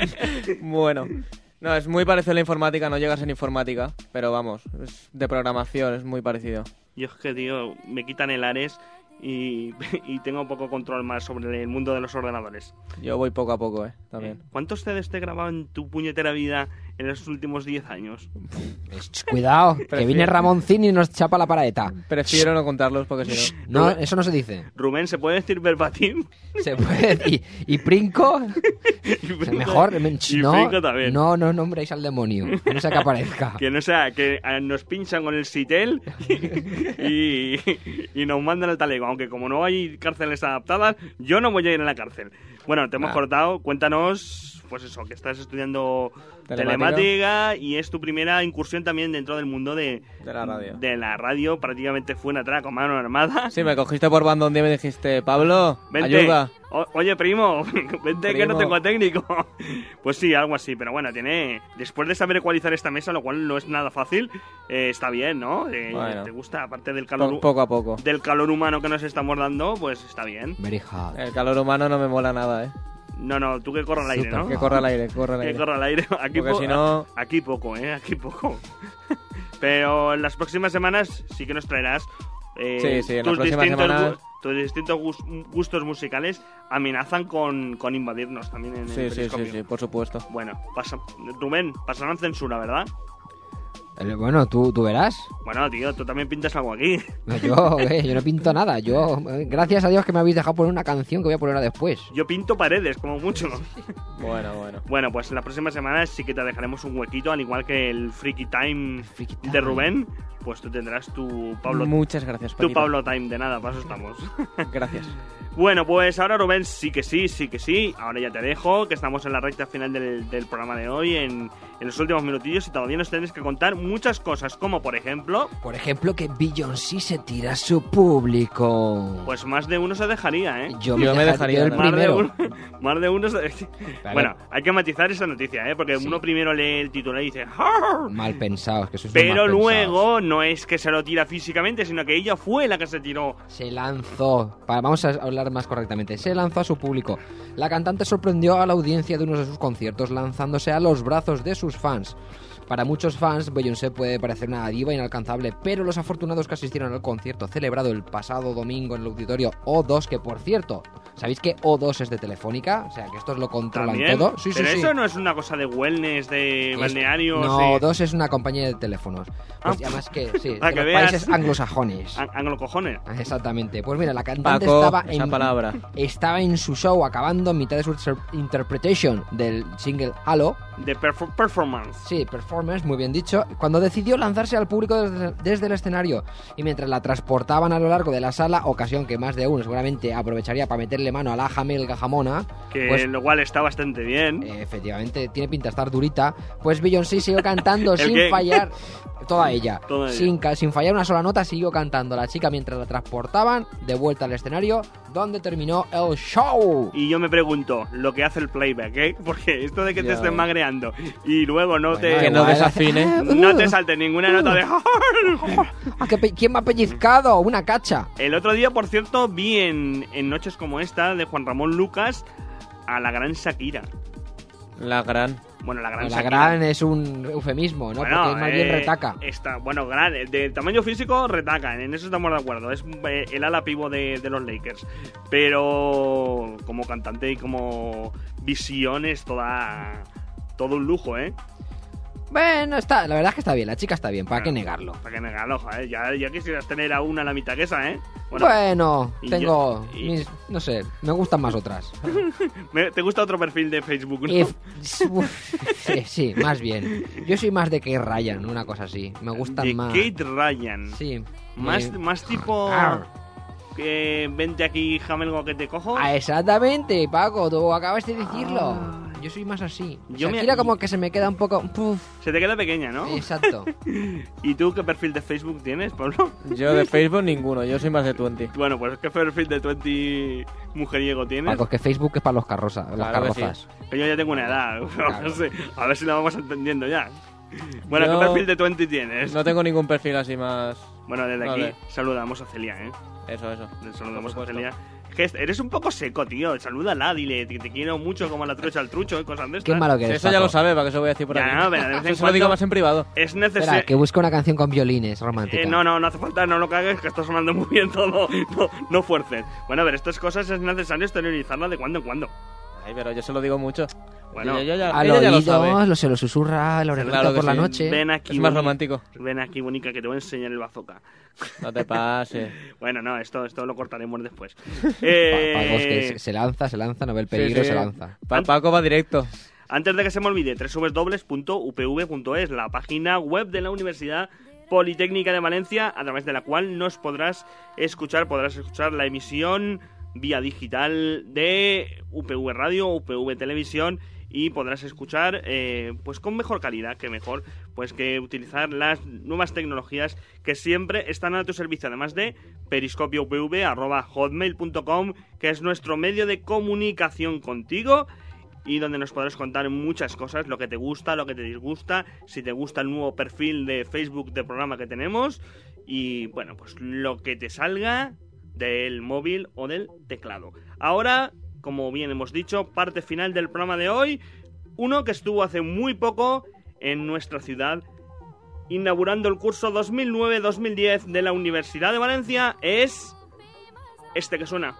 Speaker 3: Bueno, no, es muy parecido a la informática, no llegas en informática, pero vamos, es de programación, es muy parecido.
Speaker 2: Yo es que, tío, me quitan el Ares y, y tengo poco control más sobre el mundo de los ordenadores.
Speaker 3: Yo voy poco a poco, eh, también.
Speaker 2: ¿Cuántos C Ds te grababan en tu puñetera vida en los últimos diez años?
Speaker 4: Ch, Cuidado, que
Speaker 3: Prefiero-
Speaker 4: viene Ramoncín y nos chapa la paraeta.
Speaker 3: Prefiero no contarlos porque si no...
Speaker 4: No, eso no se dice.
Speaker 2: Rubén, ¿se puede decir verbatim?
Speaker 4: Se puede decir. ¿Y Princo? O sea, mejor. me-
Speaker 2: Y
Speaker 4: no,
Speaker 2: Princo también.
Speaker 4: no, no nombréis al demonio. No sea que aparezca.
Speaker 2: Que no sea, que eh, nos pinchan con el Sitel y, y nos mandan al talego. Aunque como no hay cárceles adaptadas, yo no voy a ir a la cárcel. Bueno, te hemos
Speaker 4: Ah.
Speaker 2: cortado. Cuéntanos, pues eso, que estás estudiando
Speaker 3: Telemática.
Speaker 2: telemática y es tu primera incursión también dentro del mundo de,
Speaker 3: De la radio.
Speaker 2: de la radio. Prácticamente fue una atraco con mano armada.
Speaker 3: Sí, me cogiste por banda un día y me dijiste, Pablo,
Speaker 2: Vente.
Speaker 3: ayuda.
Speaker 2: O- oye, primo, vente que no
Speaker 3: Primo.
Speaker 2: tengo técnico. Pues sí, algo así, pero bueno, tiene... Después de saber ecualizar esta mesa, lo cual no es nada fácil, eh, está bien, ¿no? Eh,
Speaker 3: Bueno.
Speaker 2: ¿Te gusta? Aparte del calor,
Speaker 3: Po- poco a poco.
Speaker 2: del calor humano que nos estamos dando, pues está bien.
Speaker 4: Very hot.
Speaker 3: El calor humano no me mola nada, ¿eh?
Speaker 2: No, no, tú que corra al aire,
Speaker 4: Súper
Speaker 2: ¿no?
Speaker 3: Que corra al aire, que corra al
Speaker 2: Que
Speaker 3: aire.
Speaker 2: corra al aire. Aquí,
Speaker 3: Porque
Speaker 2: po-
Speaker 3: si no-
Speaker 2: aquí poco, ¿eh? Aquí poco. Pero en las próximas semanas sí que nos traerás... eh,
Speaker 3: Sí, sí, en las
Speaker 2: tus
Speaker 3: próximas
Speaker 2: distintos
Speaker 3: semanas-
Speaker 2: gu- tus distintos gus- gustos musicales amenazan con, con invadirnos también en
Speaker 3: Sí,
Speaker 2: el
Speaker 3: sí,
Speaker 2: periscopio.
Speaker 3: sí, sí, por supuesto.
Speaker 2: Bueno, pasa, Rubén, pasarán censura, ¿verdad?
Speaker 4: Eh, Bueno, tú, tú verás.
Speaker 2: Bueno, tío, tú también pintas algo aquí.
Speaker 4: Yo, eh, yo no pinto nada. Yo, eh, gracias a Dios que me habéis dejado poner una canción que voy a poner ahora después.
Speaker 2: Yo pinto paredes, como mucho.
Speaker 3: Bueno, bueno.
Speaker 2: Bueno, pues en las próximas semanas sí que te dejaremos un huequito, al igual que el Freaky Time,
Speaker 4: Freaky Time.
Speaker 2: de Rubén. Pues tú tendrás tu Pablo,
Speaker 3: Muchas gracias,
Speaker 2: tu
Speaker 3: Paquito.
Speaker 2: Pablo Time, de nada, para eso estamos.
Speaker 3: Gracias.
Speaker 2: Bueno, pues ahora Rubén, sí que sí, sí que sí. Ahora ya te dejo, que estamos en la recta final del, del programa de hoy, en, en los últimos minutillos, y todavía nos tienes que contar muchas cosas, como por ejemplo,
Speaker 4: Por ejemplo, que Beyoncé se tira a su público.
Speaker 2: pues más de uno se dejaría, ¿eh?
Speaker 4: yo,
Speaker 3: yo me
Speaker 4: dejaría
Speaker 3: dejaría
Speaker 4: el
Speaker 3: también.
Speaker 2: Más de
Speaker 4: primero.
Speaker 2: uno, más de uno se- Bueno, hay que matizar esa noticia, ¿eh? Porque
Speaker 4: Sí.
Speaker 2: uno primero lee el titular y dice "Arr",
Speaker 4: Mal pensados, que sois unos
Speaker 2: pero
Speaker 4: mal
Speaker 2: luego no es que se lo tira físicamente, sino que ella fue la que se tiró.
Speaker 4: Se lanzó, para, vamos a hablar más correctamente, se lanzó a su público. La cantante sorprendió a la audiencia de uno de sus conciertos lanzándose a los brazos de sus fans. Para muchos fans, Beyoncé puede parecer una diva inalcanzable, pero los afortunados que asistieron al concierto celebrado el pasado domingo en el auditorio O dos, que por cierto, ¿sabéis que O dos es de Telefónica? O sea, que estos lo controlan
Speaker 2: También.
Speaker 4: todo. Sí,
Speaker 2: pero
Speaker 4: sí, sí.
Speaker 2: eso no es una cosa de wellness, de
Speaker 4: Es-
Speaker 2: balnearios.
Speaker 4: No,
Speaker 2: de-
Speaker 4: O dos es una compañía de teléfonos. Pues
Speaker 2: Ah.
Speaker 4: y además que, sí,
Speaker 2: Para
Speaker 4: de
Speaker 2: que
Speaker 4: los
Speaker 2: veas.
Speaker 4: países anglosajones.
Speaker 2: An- anglocojones.
Speaker 4: Exactamente. Pues mira, la cantante
Speaker 3: Paco,
Speaker 4: estaba
Speaker 3: esa
Speaker 4: en,
Speaker 3: palabra.
Speaker 4: estaba en su show acabando en mitad de su ser- interpretation del single Halo.
Speaker 2: De perfor- performance.
Speaker 4: Sí, performance, muy bien dicho. Cuando decidió lanzarse al público desde, desde el escenario y mientras la transportaban a lo largo de la sala, ocasión que más de uno seguramente aprovecharía para meterle mano a la Jamel Gajamona,
Speaker 2: Que
Speaker 4: pues
Speaker 2: lo cual está bastante bien.
Speaker 4: eh, efectivamente tiene pinta de estar durita, pues Beyoncé siguió cantando
Speaker 2: ¿El
Speaker 4: sin
Speaker 2: qué?
Speaker 4: fallar. Toda ella.
Speaker 2: Toda ella.
Speaker 4: Sin, ca- sin fallar una sola nota, siguió cantando la chica mientras la transportaban de vuelta al escenario, donde terminó el show.
Speaker 2: Y yo me pregunto, lo que hace el playback, ¿eh? Porque esto de que te
Speaker 3: Ya.
Speaker 2: estén magreando y luego no
Speaker 4: Bueno,
Speaker 2: te...
Speaker 3: Que no
Speaker 4: igual-
Speaker 3: desafine.
Speaker 2: No te salte ninguna nota de...
Speaker 4: Ah, ¿qué pe- ¿Quién me ha pellizcado? Una cacha.
Speaker 2: El otro día, por cierto, vi en, en Noches como esta de Juan Ramón Lucas a la gran Shakira.
Speaker 3: La gran.
Speaker 2: Bueno, la gran
Speaker 4: La
Speaker 2: Shakira.
Speaker 4: gran es un eufemismo, ¿no?
Speaker 2: Bueno,
Speaker 4: Porque es más bien
Speaker 2: eh,
Speaker 4: retaca.
Speaker 2: Está, bueno, gran, de tamaño físico retaca, en eso estamos de acuerdo. Es eh, el ala pivo de, de los Lakers. Pero como cantante y como visión es toda, todo un lujo, ¿eh?
Speaker 4: Bueno, está, la verdad es que está bien, la chica está bien, ¿para qué
Speaker 2: Bueno,
Speaker 4: negarlo?
Speaker 2: Para que negarlo, joder. Ya, ya quisieras tener a una a la mitad que esa, ¿eh? Bueno,
Speaker 4: Bueno,
Speaker 2: y
Speaker 4: tengo
Speaker 2: yo- y-
Speaker 4: mis, no sé, me gustan más otras.
Speaker 2: me- ¿te gusta otro perfil de Facebook, no?
Speaker 4: If- uf, sí, sí, más bien. Yo soy más de Kate Ryan, una cosa así. Me gustan
Speaker 2: de
Speaker 4: más.
Speaker 2: Kate Ryan.
Speaker 4: Sí.
Speaker 2: Más,
Speaker 4: me-
Speaker 2: más tipo...
Speaker 4: Arr.
Speaker 2: Que vente aquí, jamelgo, que te cojo.
Speaker 4: Ah, exactamente, Paco, tú acabas de decirlo. Yo soy más así.
Speaker 2: Yo me-
Speaker 4: Shakira como que se me queda un poco... Puf,
Speaker 2: Se te queda pequeña, ¿no?
Speaker 4: exacto.
Speaker 2: ¿Y tú qué perfil de Facebook tienes, Pablo?
Speaker 3: Yo de Facebook ninguno, yo soy más de veinte.
Speaker 2: Bueno, pues ¿qué perfil de veinte mujeriego tienes?
Speaker 4: Paco, es que Facebook es para los carrozas, las
Speaker 3: Claro que sí.
Speaker 4: carrozas.
Speaker 2: Que yo ya tengo una edad.
Speaker 4: Claro.
Speaker 2: No sé, a ver si la vamos entendiendo ya. Bueno,
Speaker 3: Yo-
Speaker 2: ¿qué perfil de veinte tienes?
Speaker 3: No tengo ningún perfil así más...
Speaker 2: Bueno, desde aquí
Speaker 3: Vale.
Speaker 2: saludamos a Celia, ¿eh?
Speaker 3: Eso, eso.
Speaker 2: Le saludamos
Speaker 3: Por
Speaker 2: a
Speaker 3: supuesto.
Speaker 2: Celia. Es que eres un poco seco, tío. Salúdala, dile que te quiero mucho como la trucha al trucho y cosas de estas.
Speaker 4: Qué malo que
Speaker 3: Si
Speaker 4: eres,
Speaker 3: eso ya
Speaker 4: Paco.
Speaker 3: lo sabe, ¿para qué se lo voy a decir por
Speaker 2: Ya,
Speaker 3: aquí?
Speaker 2: no, pero de vez en
Speaker 3: Eso se lo digo
Speaker 2: cuando-
Speaker 3: más en privado.
Speaker 2: Es
Speaker 4: Espera,
Speaker 2: necesario...
Speaker 4: que busque una canción con violines romántica.
Speaker 2: Eh, no, no, no hace falta, no lo cagues, que está sonando muy bien todo. No, no fuerces. Bueno, a ver, estas cosas es necesario exteriorizarlas de cuando en cuando.
Speaker 3: Ay, pero yo se lo digo mucho.
Speaker 2: Bueno,
Speaker 3: Yo- yo ya-
Speaker 4: Al
Speaker 3: ella ya lo
Speaker 4: oído,
Speaker 3: sabe.
Speaker 4: lo, se lo susurra a la orejita
Speaker 3: Claro que
Speaker 4: por la
Speaker 3: sí.
Speaker 4: noche.
Speaker 2: ven aquí.
Speaker 3: Es más
Speaker 2: Boni-
Speaker 3: romántico.
Speaker 2: Ven aquí, Bonica, que te voy a enseñar el bazooka.
Speaker 3: No te pases.
Speaker 2: Bueno, no, esto, esto lo cortaremos después.
Speaker 4: Pa-
Speaker 2: Eh,
Speaker 4: Pagos que se, se lanza, se lanza, no ve el peligro,
Speaker 3: Sí, sí.
Speaker 4: se lanza.
Speaker 3: Pa- Paco va directo.
Speaker 2: Antes de que se me olvide, doble u doble u doble u punto u p v punto es, la página web de la Universidad Politécnica de Valencia, a través de la cual nos podrás escuchar, podrás escuchar la emisión vía digital de U P V Radio, U P V Televisión, y podrás escuchar eh, pues con mejor calidad, que mejor pues que utilizar las nuevas tecnologías que siempre están a tu servicio, además de periscopiopv arroba hotmail punto com, que es nuestro medio de comunicación contigo y donde nos podrás contar muchas cosas, lo que te gusta, lo que te disgusta, si te gusta el nuevo perfil de Facebook del programa que tenemos y bueno, pues lo que te salga del móvil o del teclado. Ahora, como bien hemos dicho, parte final del programa de hoy, uno que estuvo hace muy poco en nuestra ciudad inaugurando el curso dos mil nueve dos mil diez de la Universidad de Valencia, es este que suena.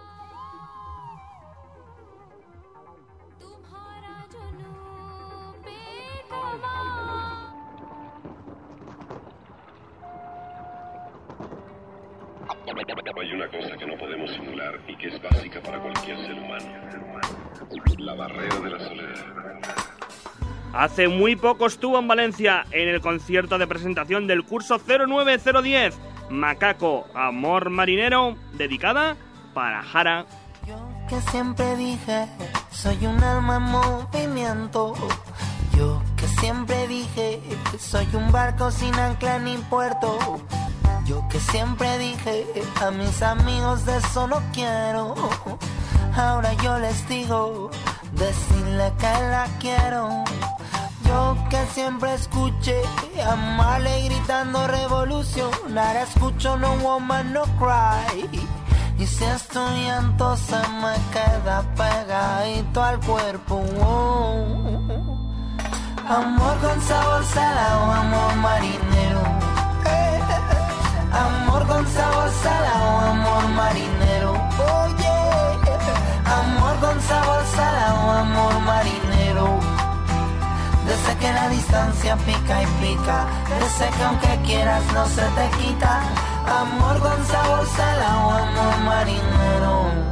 Speaker 10: Hay una cosa que no podemos simular y que es básica para cualquier ser humano. La barrera de la soledad.
Speaker 2: Hace muy poco estuvo en Valencia en el concierto de presentación del curso cero nueve cero diez Macaco Amor Marinero, dedicada para Jara.
Speaker 5: Yo que siempre dije, soy un alma en movimiento. Yo que siempre dije, soy un barco sin ancla ni puerto. Yo que siempre dije, a mis amigos de eso no quiero. Ahora yo les digo, decirle que la quiero. Yo que siempre escuché a Marley gritando revolución. Ahora escucho no woman no cry. Y si estoy llanto se me queda pegadito al cuerpo. Oh. Amor con sabor salado, amor marinero. Eh, amor con sabor salado, amor marinero. Oye, amor con sabor salado, amor marinero. Desde que la distancia pica y pica, desde que aunque quieras no se te quita. Amor con sabor salado, amor marinero.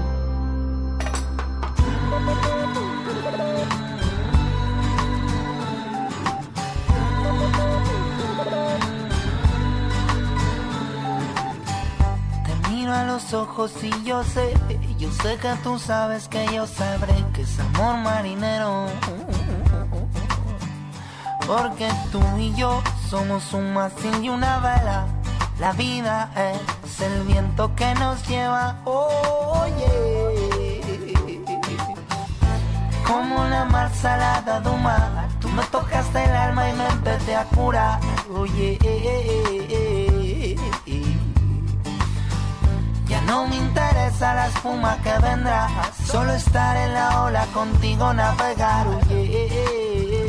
Speaker 5: Te miro a los ojos y yo sé, yo sé que tú sabes que yo sabré que es amor marinero. Porque tú y yo somos un mástil y una vela. La vida es el viento que nos lleva, oye. Como la mar salada de un mar, tú me tocaste el alma y me empecé a curar, oye. Ya no me interesa la espuma que vendrá, solo estar en la ola contigo navegar, oye.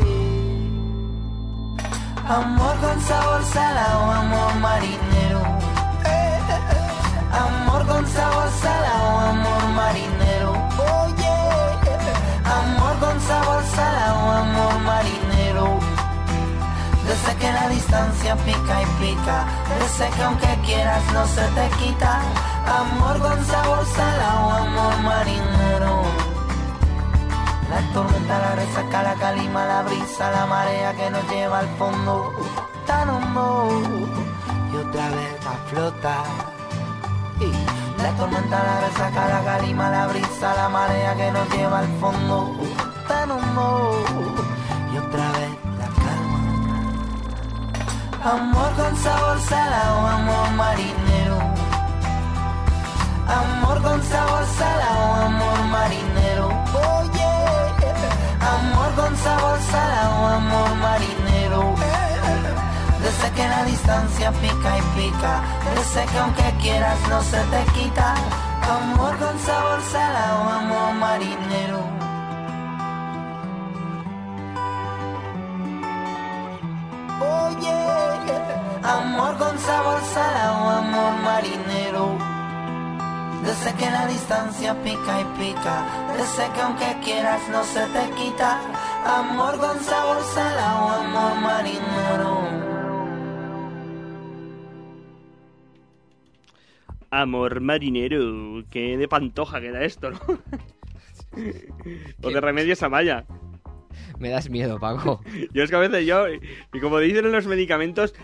Speaker 5: Amor con sabor salado, amor marinero. Eh, amor con sabor salado, amor marinero. Oye, amor con sabor salado, amor marinero. Desde que la distancia pica y pica, desde que aunque quieras no se te quita. Amor con sabor salado, amor marinero. La tormenta, la resaca, la calima, la brisa, la marea que nos lleva al fondo tan hondo y otra vez a flotar. Y la tormenta, la resaca, la calima, la brisa, la marea que nos lleva al fondo tan hondo y otra vez la calma. Amor con sabor salado, amor marinero. Amor con sabor salado, amor marinero. Oye, amor con sabor salado, amor marinero. Desde que la distancia pica y pica, desde que aunque quieras no se te quita. Amor con sabor salado, amor marinero. Oye, amor con sabor salado, amor marinero. de ese que la distancia pica y pica, de ese que aunque quieras no se te quita. Amor con sabor salado, amor marinero.
Speaker 2: Amor marinero, que de pantoja queda esto, ¿no? O de Remedios Amaya.
Speaker 4: Me das miedo, Paco.
Speaker 2: Yo es que a veces yo, y como dicen en los medicamentos,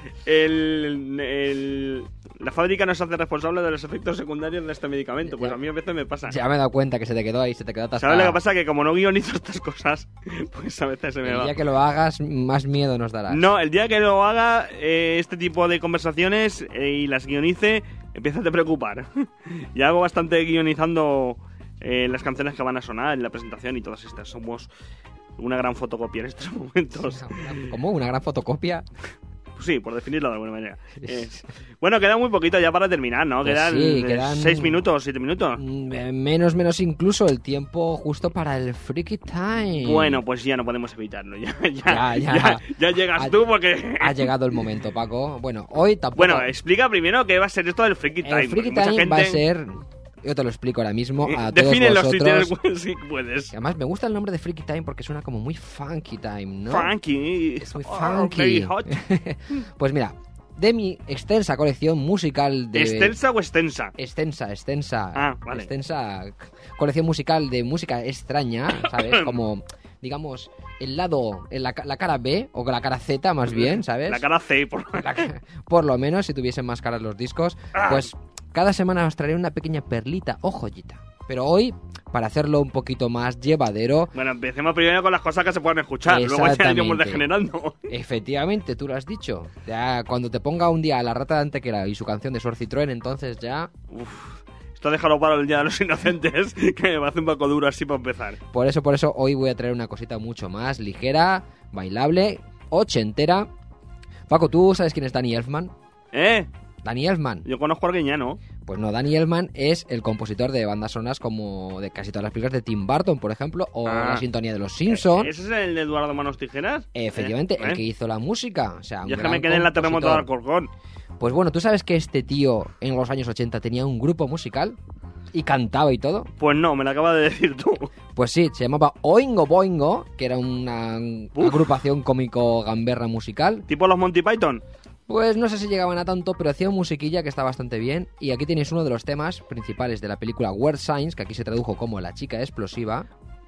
Speaker 2: el, el, la fábrica no se hace responsable de los efectos secundarios de este medicamento. Pues
Speaker 4: Ya.
Speaker 2: a mí a veces me pasa.
Speaker 4: Ya me he dado cuenta que se te quedó ahí, se te quedó atascado.
Speaker 2: ¿Sabes lo que pasa? Que como no guionizo estas cosas, pues a veces se me
Speaker 4: El
Speaker 2: va.
Speaker 4: día que lo hagas, más miedo nos darás.
Speaker 2: No, el día que lo haga, eh, este tipo de conversaciones eh, y las guionice, empieza a te preocupar. Ya hago bastante guionizando eh, las canciones que van a sonar en la presentación y todas estas. Somos una gran fotocopia en estos momentos.
Speaker 4: ¿Cómo? ¿Una gran fotocopia?
Speaker 2: Pues sí, por definirlo de alguna manera. Eh, bueno, queda muy poquito ya para terminar, ¿no?
Speaker 4: Pues
Speaker 2: Quedan,
Speaker 4: sí,
Speaker 2: eh,
Speaker 4: quedan-
Speaker 2: seis minutos, siete minutos.
Speaker 4: Mm, eh, Menos, menos incluso el tiempo justo para el Freaky Time.
Speaker 2: Bueno, pues ya no podemos evitarlo. Ya, ya,
Speaker 4: Ya, ya.
Speaker 2: ya, ya llegas
Speaker 4: Ha-
Speaker 2: tú porque...
Speaker 4: Ha llegado el momento, Paco. Bueno, hoy tampoco...
Speaker 2: Bueno, explica primero qué va a ser esto del Freaky Time.
Speaker 4: el Freaky
Speaker 2: porque mucha
Speaker 4: Time va a
Speaker 2: gente-
Speaker 4: ser... Yo te lo explico ahora mismo a
Speaker 2: Eh,
Speaker 4: todos
Speaker 2: Defínelo
Speaker 4: vosotros.
Speaker 2: si tienes, si puedes.
Speaker 4: Y además me gusta el nombre de Freaky Time porque suena como muy funky time, ¿no?
Speaker 2: Funky.
Speaker 4: Es muy
Speaker 2: Oh,
Speaker 4: funky.
Speaker 2: very hot.
Speaker 4: Pues mira, de mi extensa colección musical de...
Speaker 2: ¿Extensa o extensa?
Speaker 4: Extensa, extensa.
Speaker 2: Ah, vale.
Speaker 4: Extensa colección musical de música extraña, ¿sabes? Como, digamos, el lado, en la, ca- la cara B, o la cara Z más bien, ¿sabes?
Speaker 2: La cara C, por
Speaker 4: La ca- por lo menos, si tuviesen más caras los discos,
Speaker 2: Ah.
Speaker 4: pues cada semana os traeré una pequeña perlita o joyita. Pero hoy, para hacerlo un poquito más llevadero,
Speaker 2: Bueno, empecemos primero con las cosas que se pueden escuchar. Luego ya
Speaker 4: Exactamente.
Speaker 2: iremos degenerando.
Speaker 4: efectivamente, tú lo has dicho. Ya cuando te ponga un día La Rata de Antequera y su canción de Suor Citroën, entonces ya...
Speaker 2: Uf, esto déjalo para el Día de los Inocentes, que me hace un poco duro así para empezar.
Speaker 4: Por eso, por eso, hoy voy a traer una cosita mucho más ligera, bailable, ochentera. Paco, ¿tú sabes quién es Danny Elfman?
Speaker 2: ¿Eh?
Speaker 4: Danny Elfman.
Speaker 2: Yo conozco a alguien ya, ¿no?
Speaker 4: Pues no, Danny Elfman es el compositor de bandas sonoras como de casi todas las películas de Tim Burton, por ejemplo, o
Speaker 2: Ah.
Speaker 4: la sintonía de los Simpsons.
Speaker 2: ¿Ese es el de Eduardo Manos Tijeras?
Speaker 4: Efectivamente,
Speaker 2: Eh,
Speaker 4: el
Speaker 2: ¿eh?
Speaker 4: que hizo la música. O sea, un
Speaker 2: Yo es que
Speaker 4: gran
Speaker 2: me quedé en la terremoto de
Speaker 4: compositor.
Speaker 2: Alcorcón.
Speaker 4: Pues bueno, ¿tú sabes que este tío en los años ochenta tenía un grupo musical? Y cantaba y todo.
Speaker 2: Pues no, me lo acabas de decir tú.
Speaker 4: Pues sí, se llamaba Oingo Boingo, que era una
Speaker 2: Uf.
Speaker 4: agrupación cómico gamberra musical.
Speaker 2: ¿Tipo los Monty Python?
Speaker 4: Pues no sé si llegaban a tanto, pero hacían musiquilla que está bastante bien. Y aquí tenéis uno de los temas principales de la película Weird Science, que aquí se tradujo como La chica explosiva.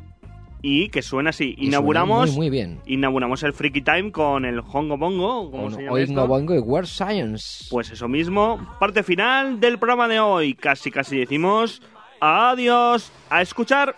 Speaker 2: Y que suena así.
Speaker 4: Y
Speaker 2: Inauguramos,
Speaker 4: suena muy, muy bien.
Speaker 2: inauguramos el Freaky Time con el Hongo Bongo. ¿Cómo
Speaker 4: Con
Speaker 2: se llama
Speaker 4: Oingo
Speaker 2: esto?
Speaker 4: Boingo y Weird Science.
Speaker 2: Pues eso mismo. Parte final del programa de hoy. Casi, casi decimos adiós. A escuchar.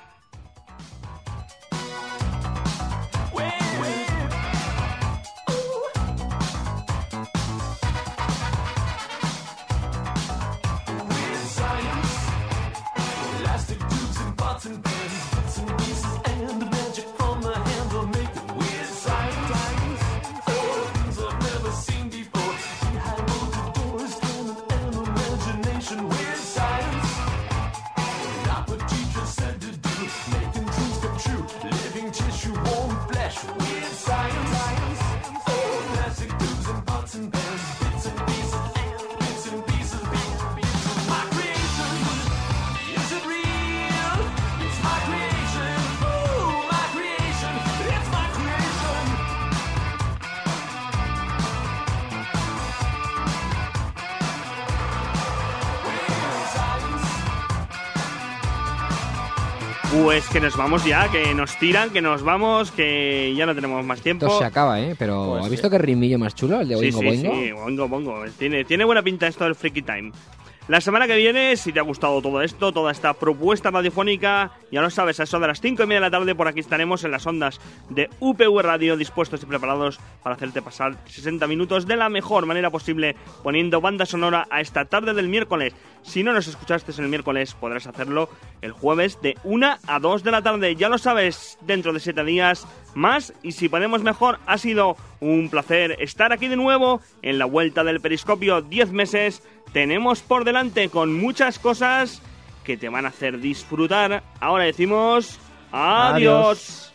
Speaker 8: Elastic tubes and pots and pans, bits and pieces, and the magic from the handle make weird science. Oh, things I've never seen before. Behind bolted doors, standing an imagination. Weird science. Not what teachers said to do, making dreams come true. Living tissue, warm flesh. Weird science. Oh, plastic tubes and pots and pans, bits and pieces, and bits and pieces. My creation. Is it real? It's my creation. Oh, my creation. It's my creation. Weird science.
Speaker 2: Pues que nos vamos ya, que nos tiran, que nos vamos, que ya no tenemos más tiempo.
Speaker 4: Esto se acaba, ¿eh? Pero
Speaker 2: Pues
Speaker 4: ¿has visto qué rimillo más chulo? El de
Speaker 2: Sí,
Speaker 4: Oingo
Speaker 2: sí,
Speaker 4: Boingo.
Speaker 2: sí, Boingo Bongo. Tiene, tiene buena pinta esto del Freaky Time. La semana que viene, si te ha gustado todo esto, toda esta propuesta radiofónica, ya lo sabes, a eso de las cinco y media de la tarde por aquí estaremos en las ondas de U P V Radio, dispuestos y preparados para hacerte pasar sesenta minutos de la mejor manera posible, poniendo banda sonora a esta tarde del miércoles. Si no nos escuchaste el miércoles, podrás hacerlo el jueves de una a dos de la tarde. Ya lo sabes, dentro de siete días más, y si podemos mejor, ha sido un placer estar aquí de nuevo en la vuelta del Periscopio. diez meses tenemos por delante con muchas cosas que te van a hacer disfrutar. Ahora decimos adiós.
Speaker 4: Adiós.